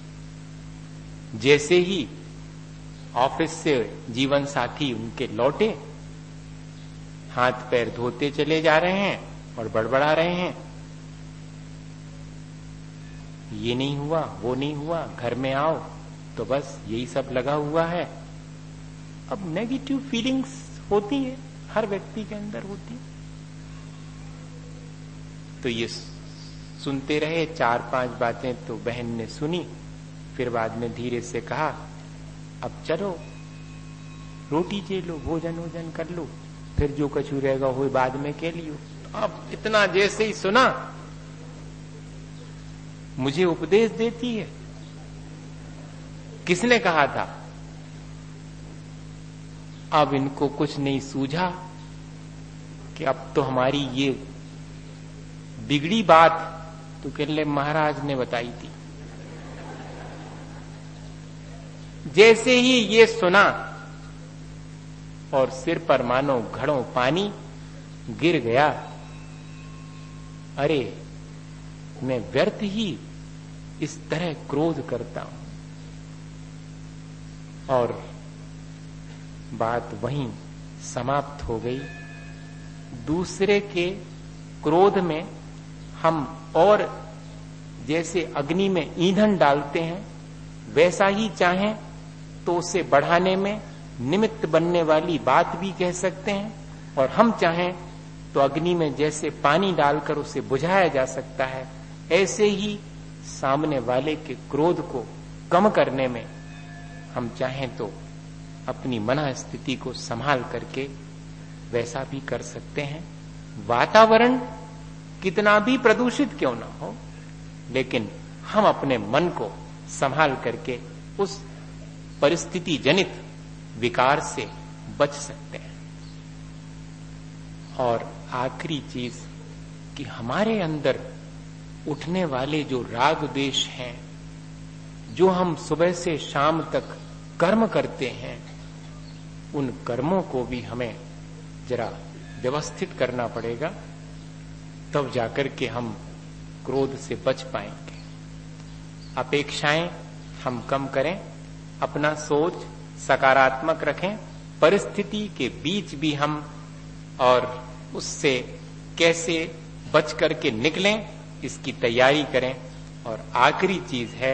जैसे ही ऑफिस से जीवन साथी उनके लौटे, हाथ पैर धोते चले जा रहे हैं और बड़बड़ा रहे हैं, ये नहीं हुआ वो नहीं हुआ, घर में आओ तो बस यही सब लगा हुआ है। अब नेगेटिव फीलिंग्स होती है, हर व्यक्ति के अंदर होती है। तो ये सुनते रहे, चार पांच बातें तो बहन ने सुनी, फिर बाद में धीरे से कहा अब चलो रोटी चे लो, भोजन वोजन कर लो, फिर जो कछु रहेगा वो बाद में कह लियो। अब इतना जैसे ही सुना मुझे उपदेश देती है। किसने कहा था? अब इनको कुछ नहीं सूझा कि अब तो हमारी ये बिगड़ी बात तो कहले महाराज ने बताई थी। जैसे ही ये सुना और सिर पर मानो घड़ों पानी गिर गया। अरे मैं व्यर्थ ही इस तरह क्रोध करता हूं। और बात वहीं समाप्त हो गई। दूसरे के क्रोध में हम और जैसे अग्नि में ईंधन डालते हैं, वैसा ही चाहें तो उसे बढ़ाने में निमित्त बनने वाली बात भी कह सकते हैं, और हम चाहें तो अग्नि में जैसे पानी डालकर उसे बुझाया जा सकता है, ऐसे ही सामने वाले के क्रोध को कम करने में हम चाहें तो अपनी मन स्थिति को संभाल करके वैसा भी कर सकते हैं। वातावरण कितना भी प्रदूषित क्यों ना हो, लेकिन हम अपने मन को संभाल करके उस परिस्थिति जनित विकार से बच सकते हैं। और आखिरी चीज कि हमारे अंदर उठने वाले जो राग द्वेष हैं, जो हम सुबह से शाम तक कर्म करते हैं, उन कर्मों को भी हमें जरा व्यवस्थित करना पड़ेगा, तब जाकर के हम क्रोध से बच पाएंगे। अपेक्षाएं हम कम करें, अपना सोच सकारात्मक रखें, परिस्थिति के बीच भी हम और उससे कैसे बच करके निकलें इसकी तैयारी करें। और आखिरी चीज है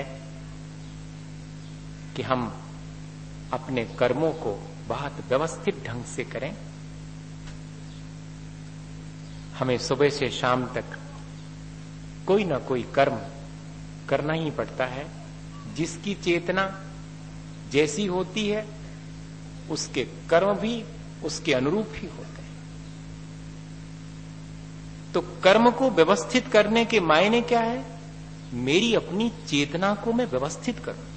कि हम अपने कर्मों को बहुत व्यवस्थित ढंग से करें। हमें सुबह से शाम तक कोई ना कोई कर्म करना ही पड़ता है। जिसकी चेतना जैसी होती है उसके कर्म भी उसके अनुरूप ही होते हैं। तो कर्म को व्यवस्थित करने के मायने क्या है? मेरी अपनी चेतना को मैं व्यवस्थित करूं।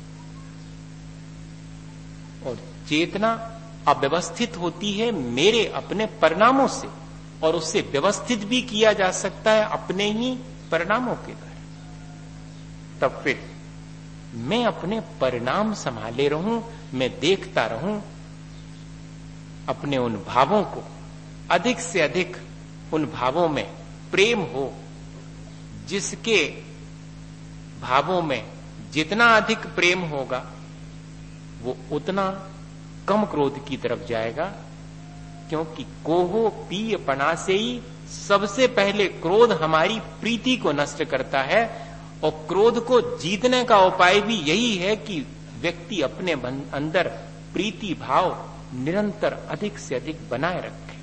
और चेतना अव्यवस्थित होती है मेरे अपने परिणामों से, और उससे व्यवस्थित भी किया जा सकता है अपने ही परिणामों के द्वारा। तब फिर मैं अपने परिणाम संभाले रहूं, मैं देखता रहूं, अपने उन भावों को अधिक से अधिक, उन भावों में प्रेम हो, जिसके भावों में जितना अधिक प्रेम होगा वो उतना कम क्रोध की तरफ जाएगा। क्योंकि कोहो पीय पना से ही सबसे पहले क्रोध हमारी प्रीति को नष्ट करता है, और क्रोध को जीतने का उपाय भी यही है कि व्यक्ति अपने अंदर प्रीति भाव निरंतर अधिक से अधिक बनाए रखे।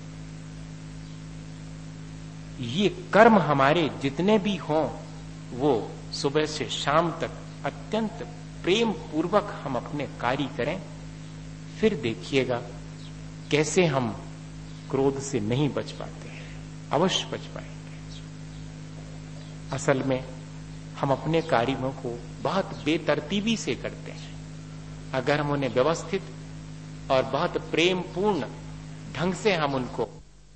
ये कर्म हमारे जितने भी हों वो सुबह से शाम तक अत्यंत प्रेम पूर्वक हम अपने कार्य करें। फिर देखिएगा कैसे हम क्रोध से नहीं बच पाते हैं, अवश्य बच पाएंगे। असल में हम अपने कार्यों को बहुत बेतरतीबी से करते हैं। अगर हम उन्हें व्यवस्थित और बहुत प्रेम पूर्ण ढंग से हम उनको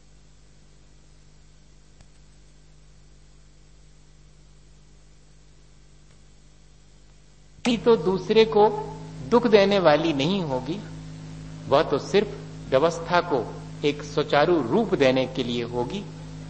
तो दूसरे को दुख देने वाली नहीं होगी, वह तो सिर्फ व्यवस्था को एक सुचारू रूप देने के लिए होगी।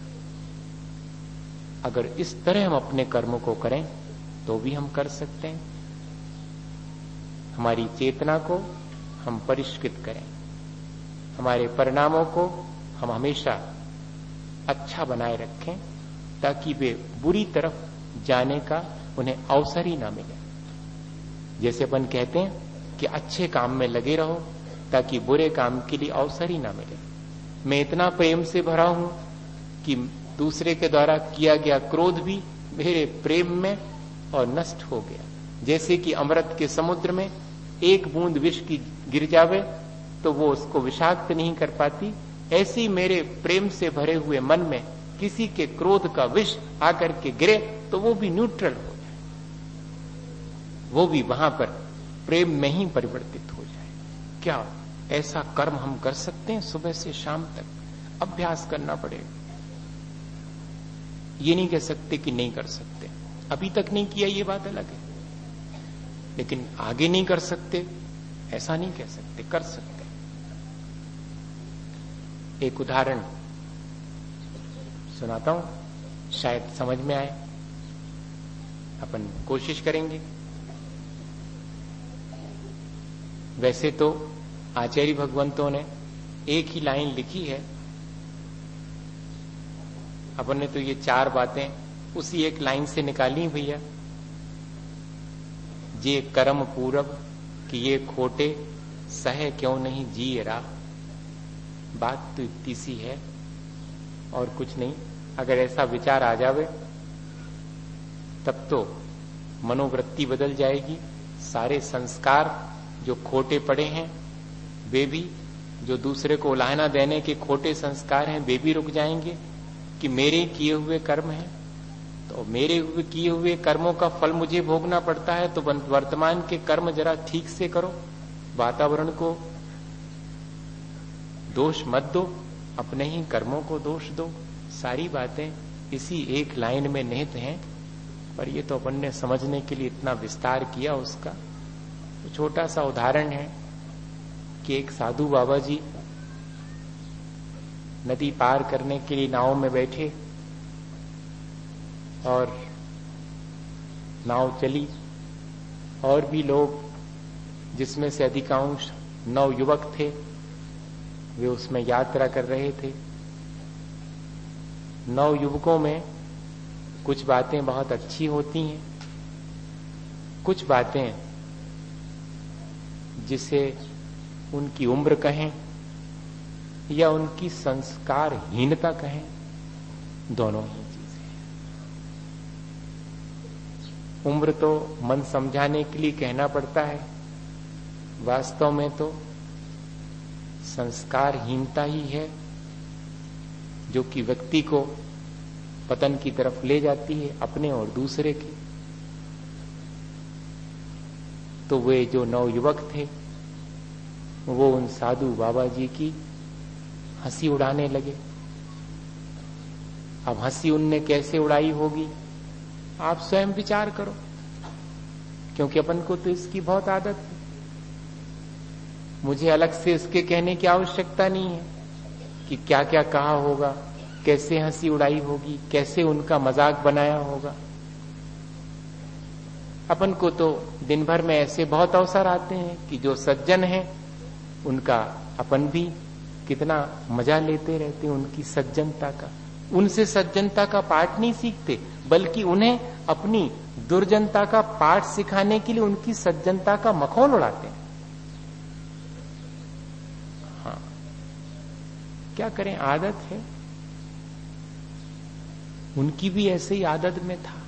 अगर इस तरह हम अपने कर्मों को करें तो भी हम कर सकते हैं। हमारी चेतना को हम परिष्कृत करें, हमारे परिणामों को हम हमेशा अच्छा बनाए रखें, ताकि वे बुरी तरफ जाने का उन्हें अवसर ही ना मिले। जैसे अपन कहते हैं कि अच्छे काम में लगे रहो ताकि बुरे काम के लिए अवसर ही ना मिले। मैं इतना प्रेम से भरा हूं कि दूसरे के द्वारा किया गया क्रोध भी मेरे प्रेम में और नष्ट हो गया। जैसे कि अमृत के समुद्र में एक बूंद विष की गिर जावे तो वो उसको विषाक्त नहीं कर पाती, ऐसे ही मेरे प्रेम से भरे हुए मन में किसी के क्रोध का विष आकर के गिरे तो वो भी न्यूट्रल हो जाए, वो भी वहां पर प्रेम में ही परिवर्तित हो जाए। क्या ऐसा कर्म हम कर सकते हैं? सुबह से शाम तक अभ्यास करना पड़ेगा। ये नहीं कह सकते कि नहीं कर सकते, अभी तक नहीं किया ये बात अलग है, लेकिन आगे नहीं कर सकते ऐसा नहीं कह सकते, कर सकते। एक उदाहरण सुनाता हूं, शायद समझ में आए, अपन कोशिश करेंगे। वैसे तो आचार्य भगवंतों ने एक ही लाइन लिखी है, अपन ने तो ये चार बातें उसी एक लाइन से निकाली भैया। जे कर्म पूरब कि ये खोटे सहे क्यों नहीं जिए रा। बात तो इतनी सी है और कुछ नहीं। अगर ऐसा विचार आ जावे तब तो मनोवृत्ति बदल जाएगी। सारे संस्कार जो खोटे पड़े हैं वे भी, जो दूसरे को उलाहना देने के खोटे संस्कार हैं वे भी रुक जाएंगे कि मेरे किए हुए कर्म हैं, तो मेरे हुए किए हुए कर्मों का फल मुझे भोगना पड़ता है, तो वर्तमान के कर्म जरा ठीक से करो, वातावरण को दोष मत दो, अपने ही कर्मों को दोष दो। सारी बातें इसी एक लाइन में निहित हैं, पर ये तो अपन ने समझने के लिए इतना विस्तार किया उसका। तो छोटा सा उदाहरण है कि एक साधु बाबा जी नदी पार करने के लिए नाव में बैठे और नाव चली, और भी लोग जिसमें से अधिकांश नव युवक थे वे उसमें यात्रा कर रहे थे। नव युवकों में कुछ बातें बहुत अच्छी होती हैं, कुछ बातें जिसे उनकी उम्र कहें या उनकी संस्कारहीनता कहें दोनों ही चीजें। उम्र तो मन समझाने के लिए कहना पड़ता है, वास्तव में तो संस्कारहीनता ही है जो कि व्यक्ति को पतन की तरफ ले जाती है, अपने और दूसरे के। तो वे जो नवयुवक थे वो उन साधु बाबा जी की हंसी उड़ाने लगे। अब हंसी उनने कैसे उड़ाई होगी आप स्वयं विचार करो, क्योंकि अपन को तो इसकी बहुत आदत है। मुझे अलग से इसके कहने की आवश्यकता नहीं है कि क्या क्या कहा होगा, कैसे हंसी उड़ाई होगी, कैसे उनका मजाक बनाया होगा। अपन को तो दिन भर में ऐसे बहुत अवसर आते हैं कि जो सज्जन हैं उनका अपन भी कितना मजा लेते रहते हैं, उनकी सज्जनता का। उनसे सज्जनता का पाठ नहीं सीखते, बल्कि उन्हें अपनी दुर्जनता का पाठ सिखाने के लिए उनकी सज्जनता का मखौल उड़ाते हैं। हाँ, क्या करें, आदत है। उनकी भी ऐसे ही आदत में था।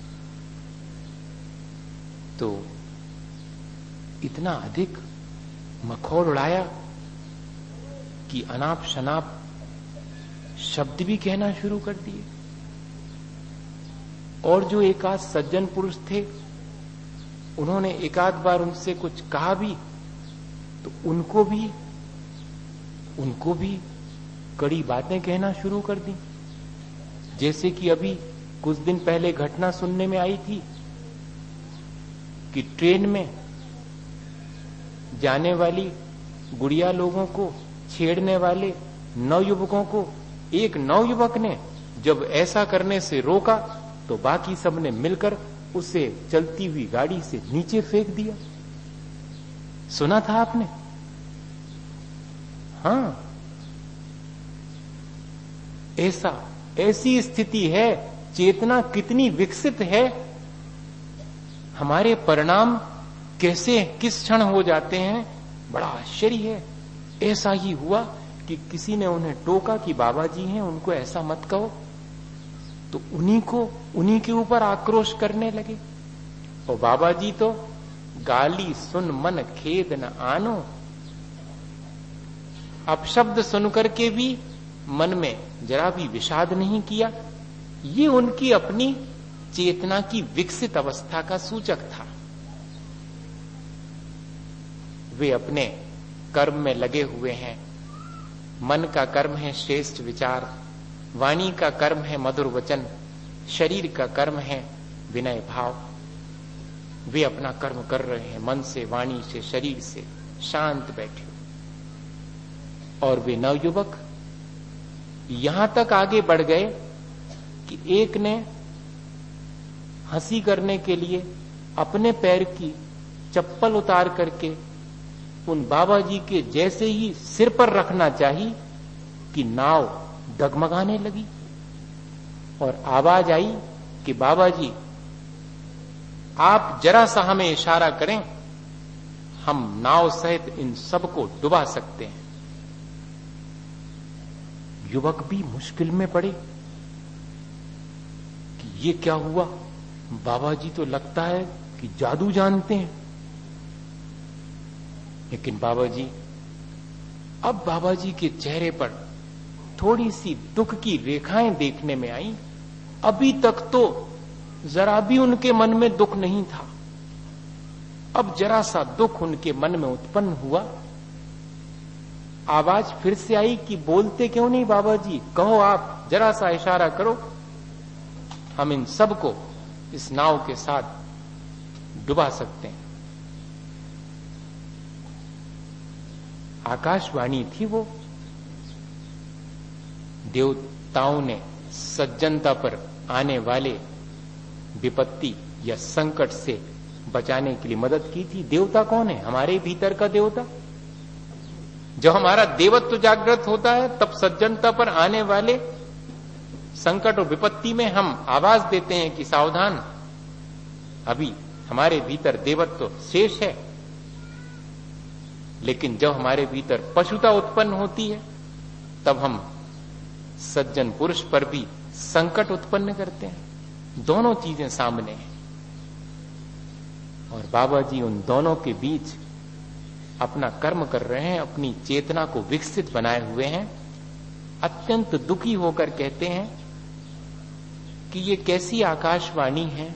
तो इतना अधिक मखौल उड़ाया कि अनाप शनाप शब्द भी कहना शुरू कर दिए। और जो एकाध सज्जन पुरुष थे उन्होंने एकाध बार उनसे कुछ कहा भी तो उनको भी उनको भी कड़ी बातें कहना शुरू कर दी। जैसे कि अभी कुछ दिन पहले घटना सुनने में आई थी कि ट्रेन में जाने वाली गुड़िया लोगों को छेड़ने वाले नवयुवकों को एक नवयुवक ने जब ऐसा करने से रोका तो बाकी सबने मिलकर उसे चलती हुई गाड़ी से नीचे फेंक दिया। सुना था आपने? हाँ, ऐसा ऐसी स्थिति है। चेतना कितनी विकसित है, हमारे परिणाम कैसे किस क्षण हो जाते हैं, बड़ा आश्चर्य है। ऐसा ही हुआ कि किसी ने उन्हें टोका कि बाबा जी हैं, उनको ऐसा मत कहो, तो उन्हीं को उन्हीं के ऊपर आक्रोश करने लगे। और बाबा जी तो गाली सुन मन खेद न आनो, अपशब्द सुनकर के भी मन में जरा भी विषाद नहीं किया। ये उनकी अपनी चेतना की विकसित अवस्था का सूचक था। वे अपने कर्म में लगे हुए हैं। मन का कर्म है श्रेष्ठ विचार, वाणी का कर्म है मधुर वचन, शरीर का कर्म है विनय भाव। वे अपना कर्म कर रहे हैं मन से, वाणी से, शरीर से, शांत बैठे। और वे नवयुवक यहां तक आगे बढ़ गए कि एक ने हंसी करने के लिए अपने पैर की चप्पल उतार करके उन बाबा जी के जैसे ही सिर पर रखना चाहिए कि नाव डगमगाने लगी और आवाज आई कि बाबा जी आप जरा सा हमें इशारा करें, हम नाव सहित इन सबको डुबा सकते हैं। युवक भी मुश्किल में पड़े कि ये क्या हुआ, बाबा जी तो लगता है कि जादू जानते हैं। लेकिन बाबा जी, अब बाबा जी के चेहरे पर थोड़ी सी दुख की रेखाएं देखने में आई। अभी तक तो जरा भी उनके मन में दुख नहीं था, अब जरा सा दुख उनके मन में उत्पन्न हुआ। आवाज फिर से आई कि बोलते क्यों नहीं बाबा जी, कहो, आप जरा सा इशारा करो, हम इन सबको इस नाव के साथ डुबा सकते हैं। आकाशवाणी थी वो। देवताओं ने सज्जनता पर आने वाले विपत्ति या संकट से बचाने के लिए मदद की थी। देवता कौन है? हमारे भीतर का देवता। जब हमारा देवत्व जागृत होता है तब सज्जनता पर आने वाले संकट और विपत्ति में हम आवाज देते हैं कि सावधान, अभी हमारे भीतर देवत्व शेष है। लेकिन जब हमारे भीतर पशुता उत्पन्न होती है तब हम सज्जन पुरुष पर भी संकट उत्पन्न करते हैं। दोनों चीजें सामने हैं और बाबा जी उन दोनों के बीच अपना कर्म कर रहे हैं, अपनी चेतना को विकसित बनाए हुए हैं। अत्यंत दुखी होकर कहते हैं कि ये कैसी आकाशवाणी है,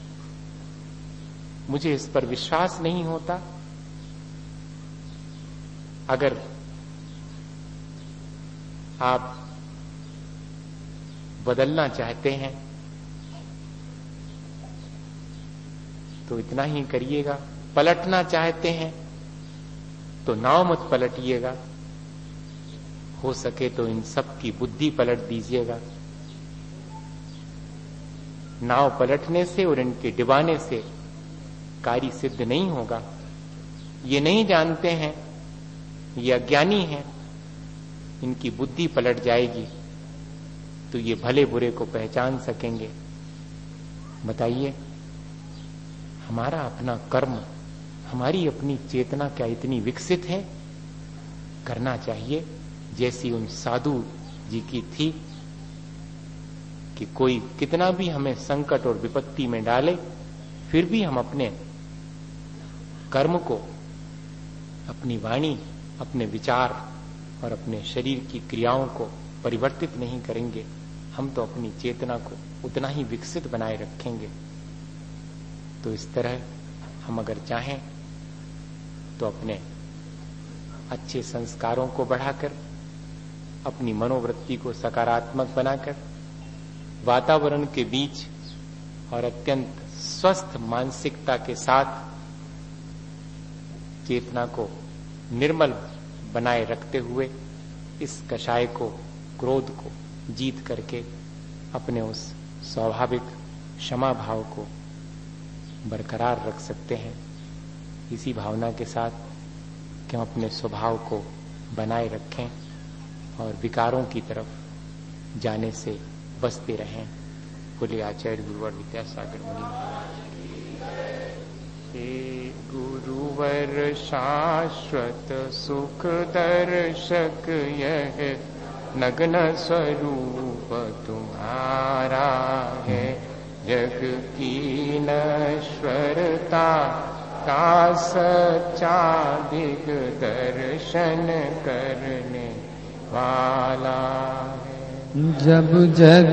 मुझे इस पर विश्वास नहीं होता। अगर आप बदलना चाहते हैं तो इतना ही करिएगा, पलटना चाहते हैं तो नाव मत पलटिएगा, हो सके तो इन सब की बुद्धि पलट दीजिएगा। नाव पलटने से और इनके डिबाने से कार्य सिद्ध नहीं होगा। ये नहीं जानते हैं, ये अज्ञानी हैं, इनकी बुद्धि पलट जाएगी तो ये भले बुरे को पहचान सकेंगे। बताइए, हमारा अपना कर्म, हमारी अपनी चेतना क्या इतनी विकसित है? करना चाहिए जैसी उन साधु जी की थी कि कोई कितना भी हमें संकट और विपत्ति में डाले, फिर भी हम अपने कर्म को, अपनी वाणी, अपने विचार और अपने शरीर की क्रियाओं को परिवर्तित नहीं करेंगे। हम तो अपनी चेतना को उतना ही विकसित बनाए रखेंगे। तो इस तरह हम अगर चाहें तो अपने अच्छे संस्कारों को बढ़ाकर, अपनी मनोवृत्ति को सकारात्मक बनाकर, वातावरण के बीच और अत्यंत स्वस्थ मानसिकता के साथ चेतना को निर्मल बनाए रखते हुए इस कषाय को, क्रोध को जीत करके अपने उस स्वाभाविक क्षमा भाव को बरकरार रख सकते हैं। इसी भावना के साथ कि हम अपने स्वभाव को बनाए रखें और विकारों की तरफ जाने से बचते रहें। बोले आचार्य गुरुवर विद्यासागर मुनि। हे गुरुवर शाश्वत सुख दर्शक, यह नग्न स्वरूप तुम्हारा है। जग की नश्वरता का सच्चा दिग दर्शन करने वाला है। जब जग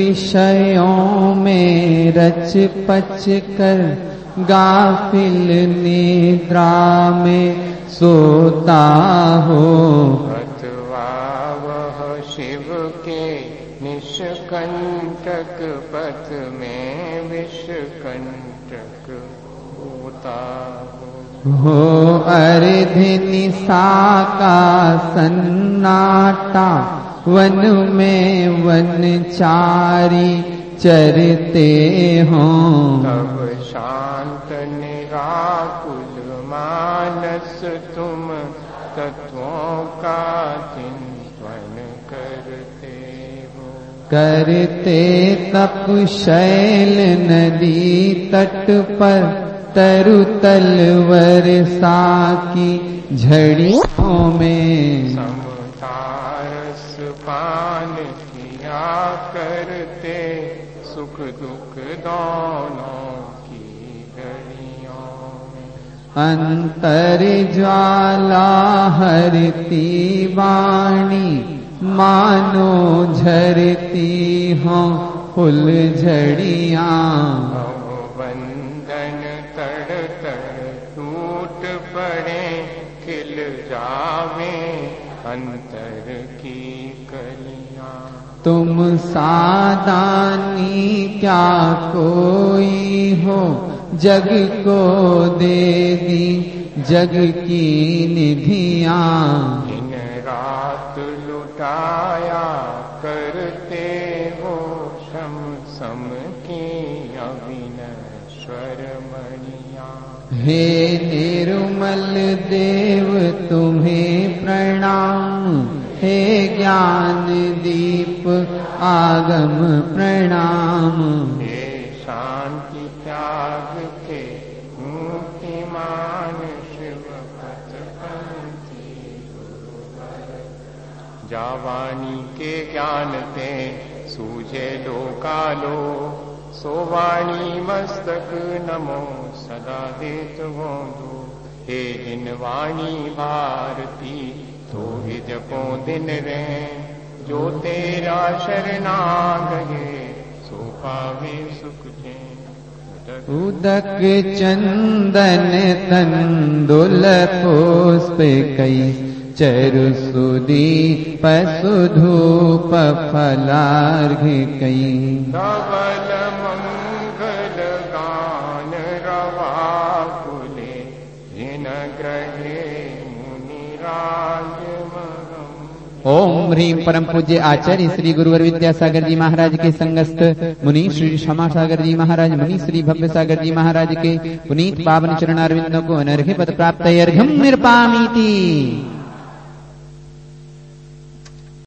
विषयों में रच पच कर गाफिल निद्रा में सोता हो, अथवा वह शिव के निष्कंटक पथ में विषकंटक होता हो। हो अर्ध निशा का सन्नाटा, वन में वनचारी चरते हों। तब शांत निराकुल मानस तुम तत्वों का चिंतन करते हो। करते तप शैल नदी तट पर, तरु तलवर सा की झड़ियों में। समतारस पान किया करते, सुख दुख दोनों की घड़ियों में। अंतर ज्वाला हरती वाणी, मानो झरती हों फुल झड़ियाँ। बंधन तड़ तड़ टूट पड़े, खिल जावे अंतर की कलियाँ। तुम सादानी क्या कोई हो, जग को दे दी जग की निधियाँ। दिन रात लुटाया करते हो, शम सम की अविनश्वर मणियाँ। हे निर्मल देव तुम्हें प्रणाम, हे ज्ञान दीप आगम प्रणाम। हे शांति त्याग के मूर्तिमान शिव पथ पंथी गुरुवर, जावानी के ज्ञान ते सूझे लोकालो सोवाणी मस्तक नमो सदा देत बोधो हे हिनवाणी भारती तो ही जपो दिन रे जो तेरा शरणागहे सो पावे सुख जे उदक चंदन तंदुल पुष्प कई चरु सुदी पसुधूप फलार्घ कई धवल मंगल गान रवा कुले जिन ग्रहे मुनिराज ओम ह्रीम परम पूज्य आचार्य श्री गुरुवर विद्यासागर जी महाराज के संगस्त मुनि श्री क्षमा सागर जी महाराज मुनि श्री भव्य सागर जी महाराज के पुनीत पावन चरणारविंदों को अनर्घ्य पद प्राप्त अर्घ्यम निर्पामीति।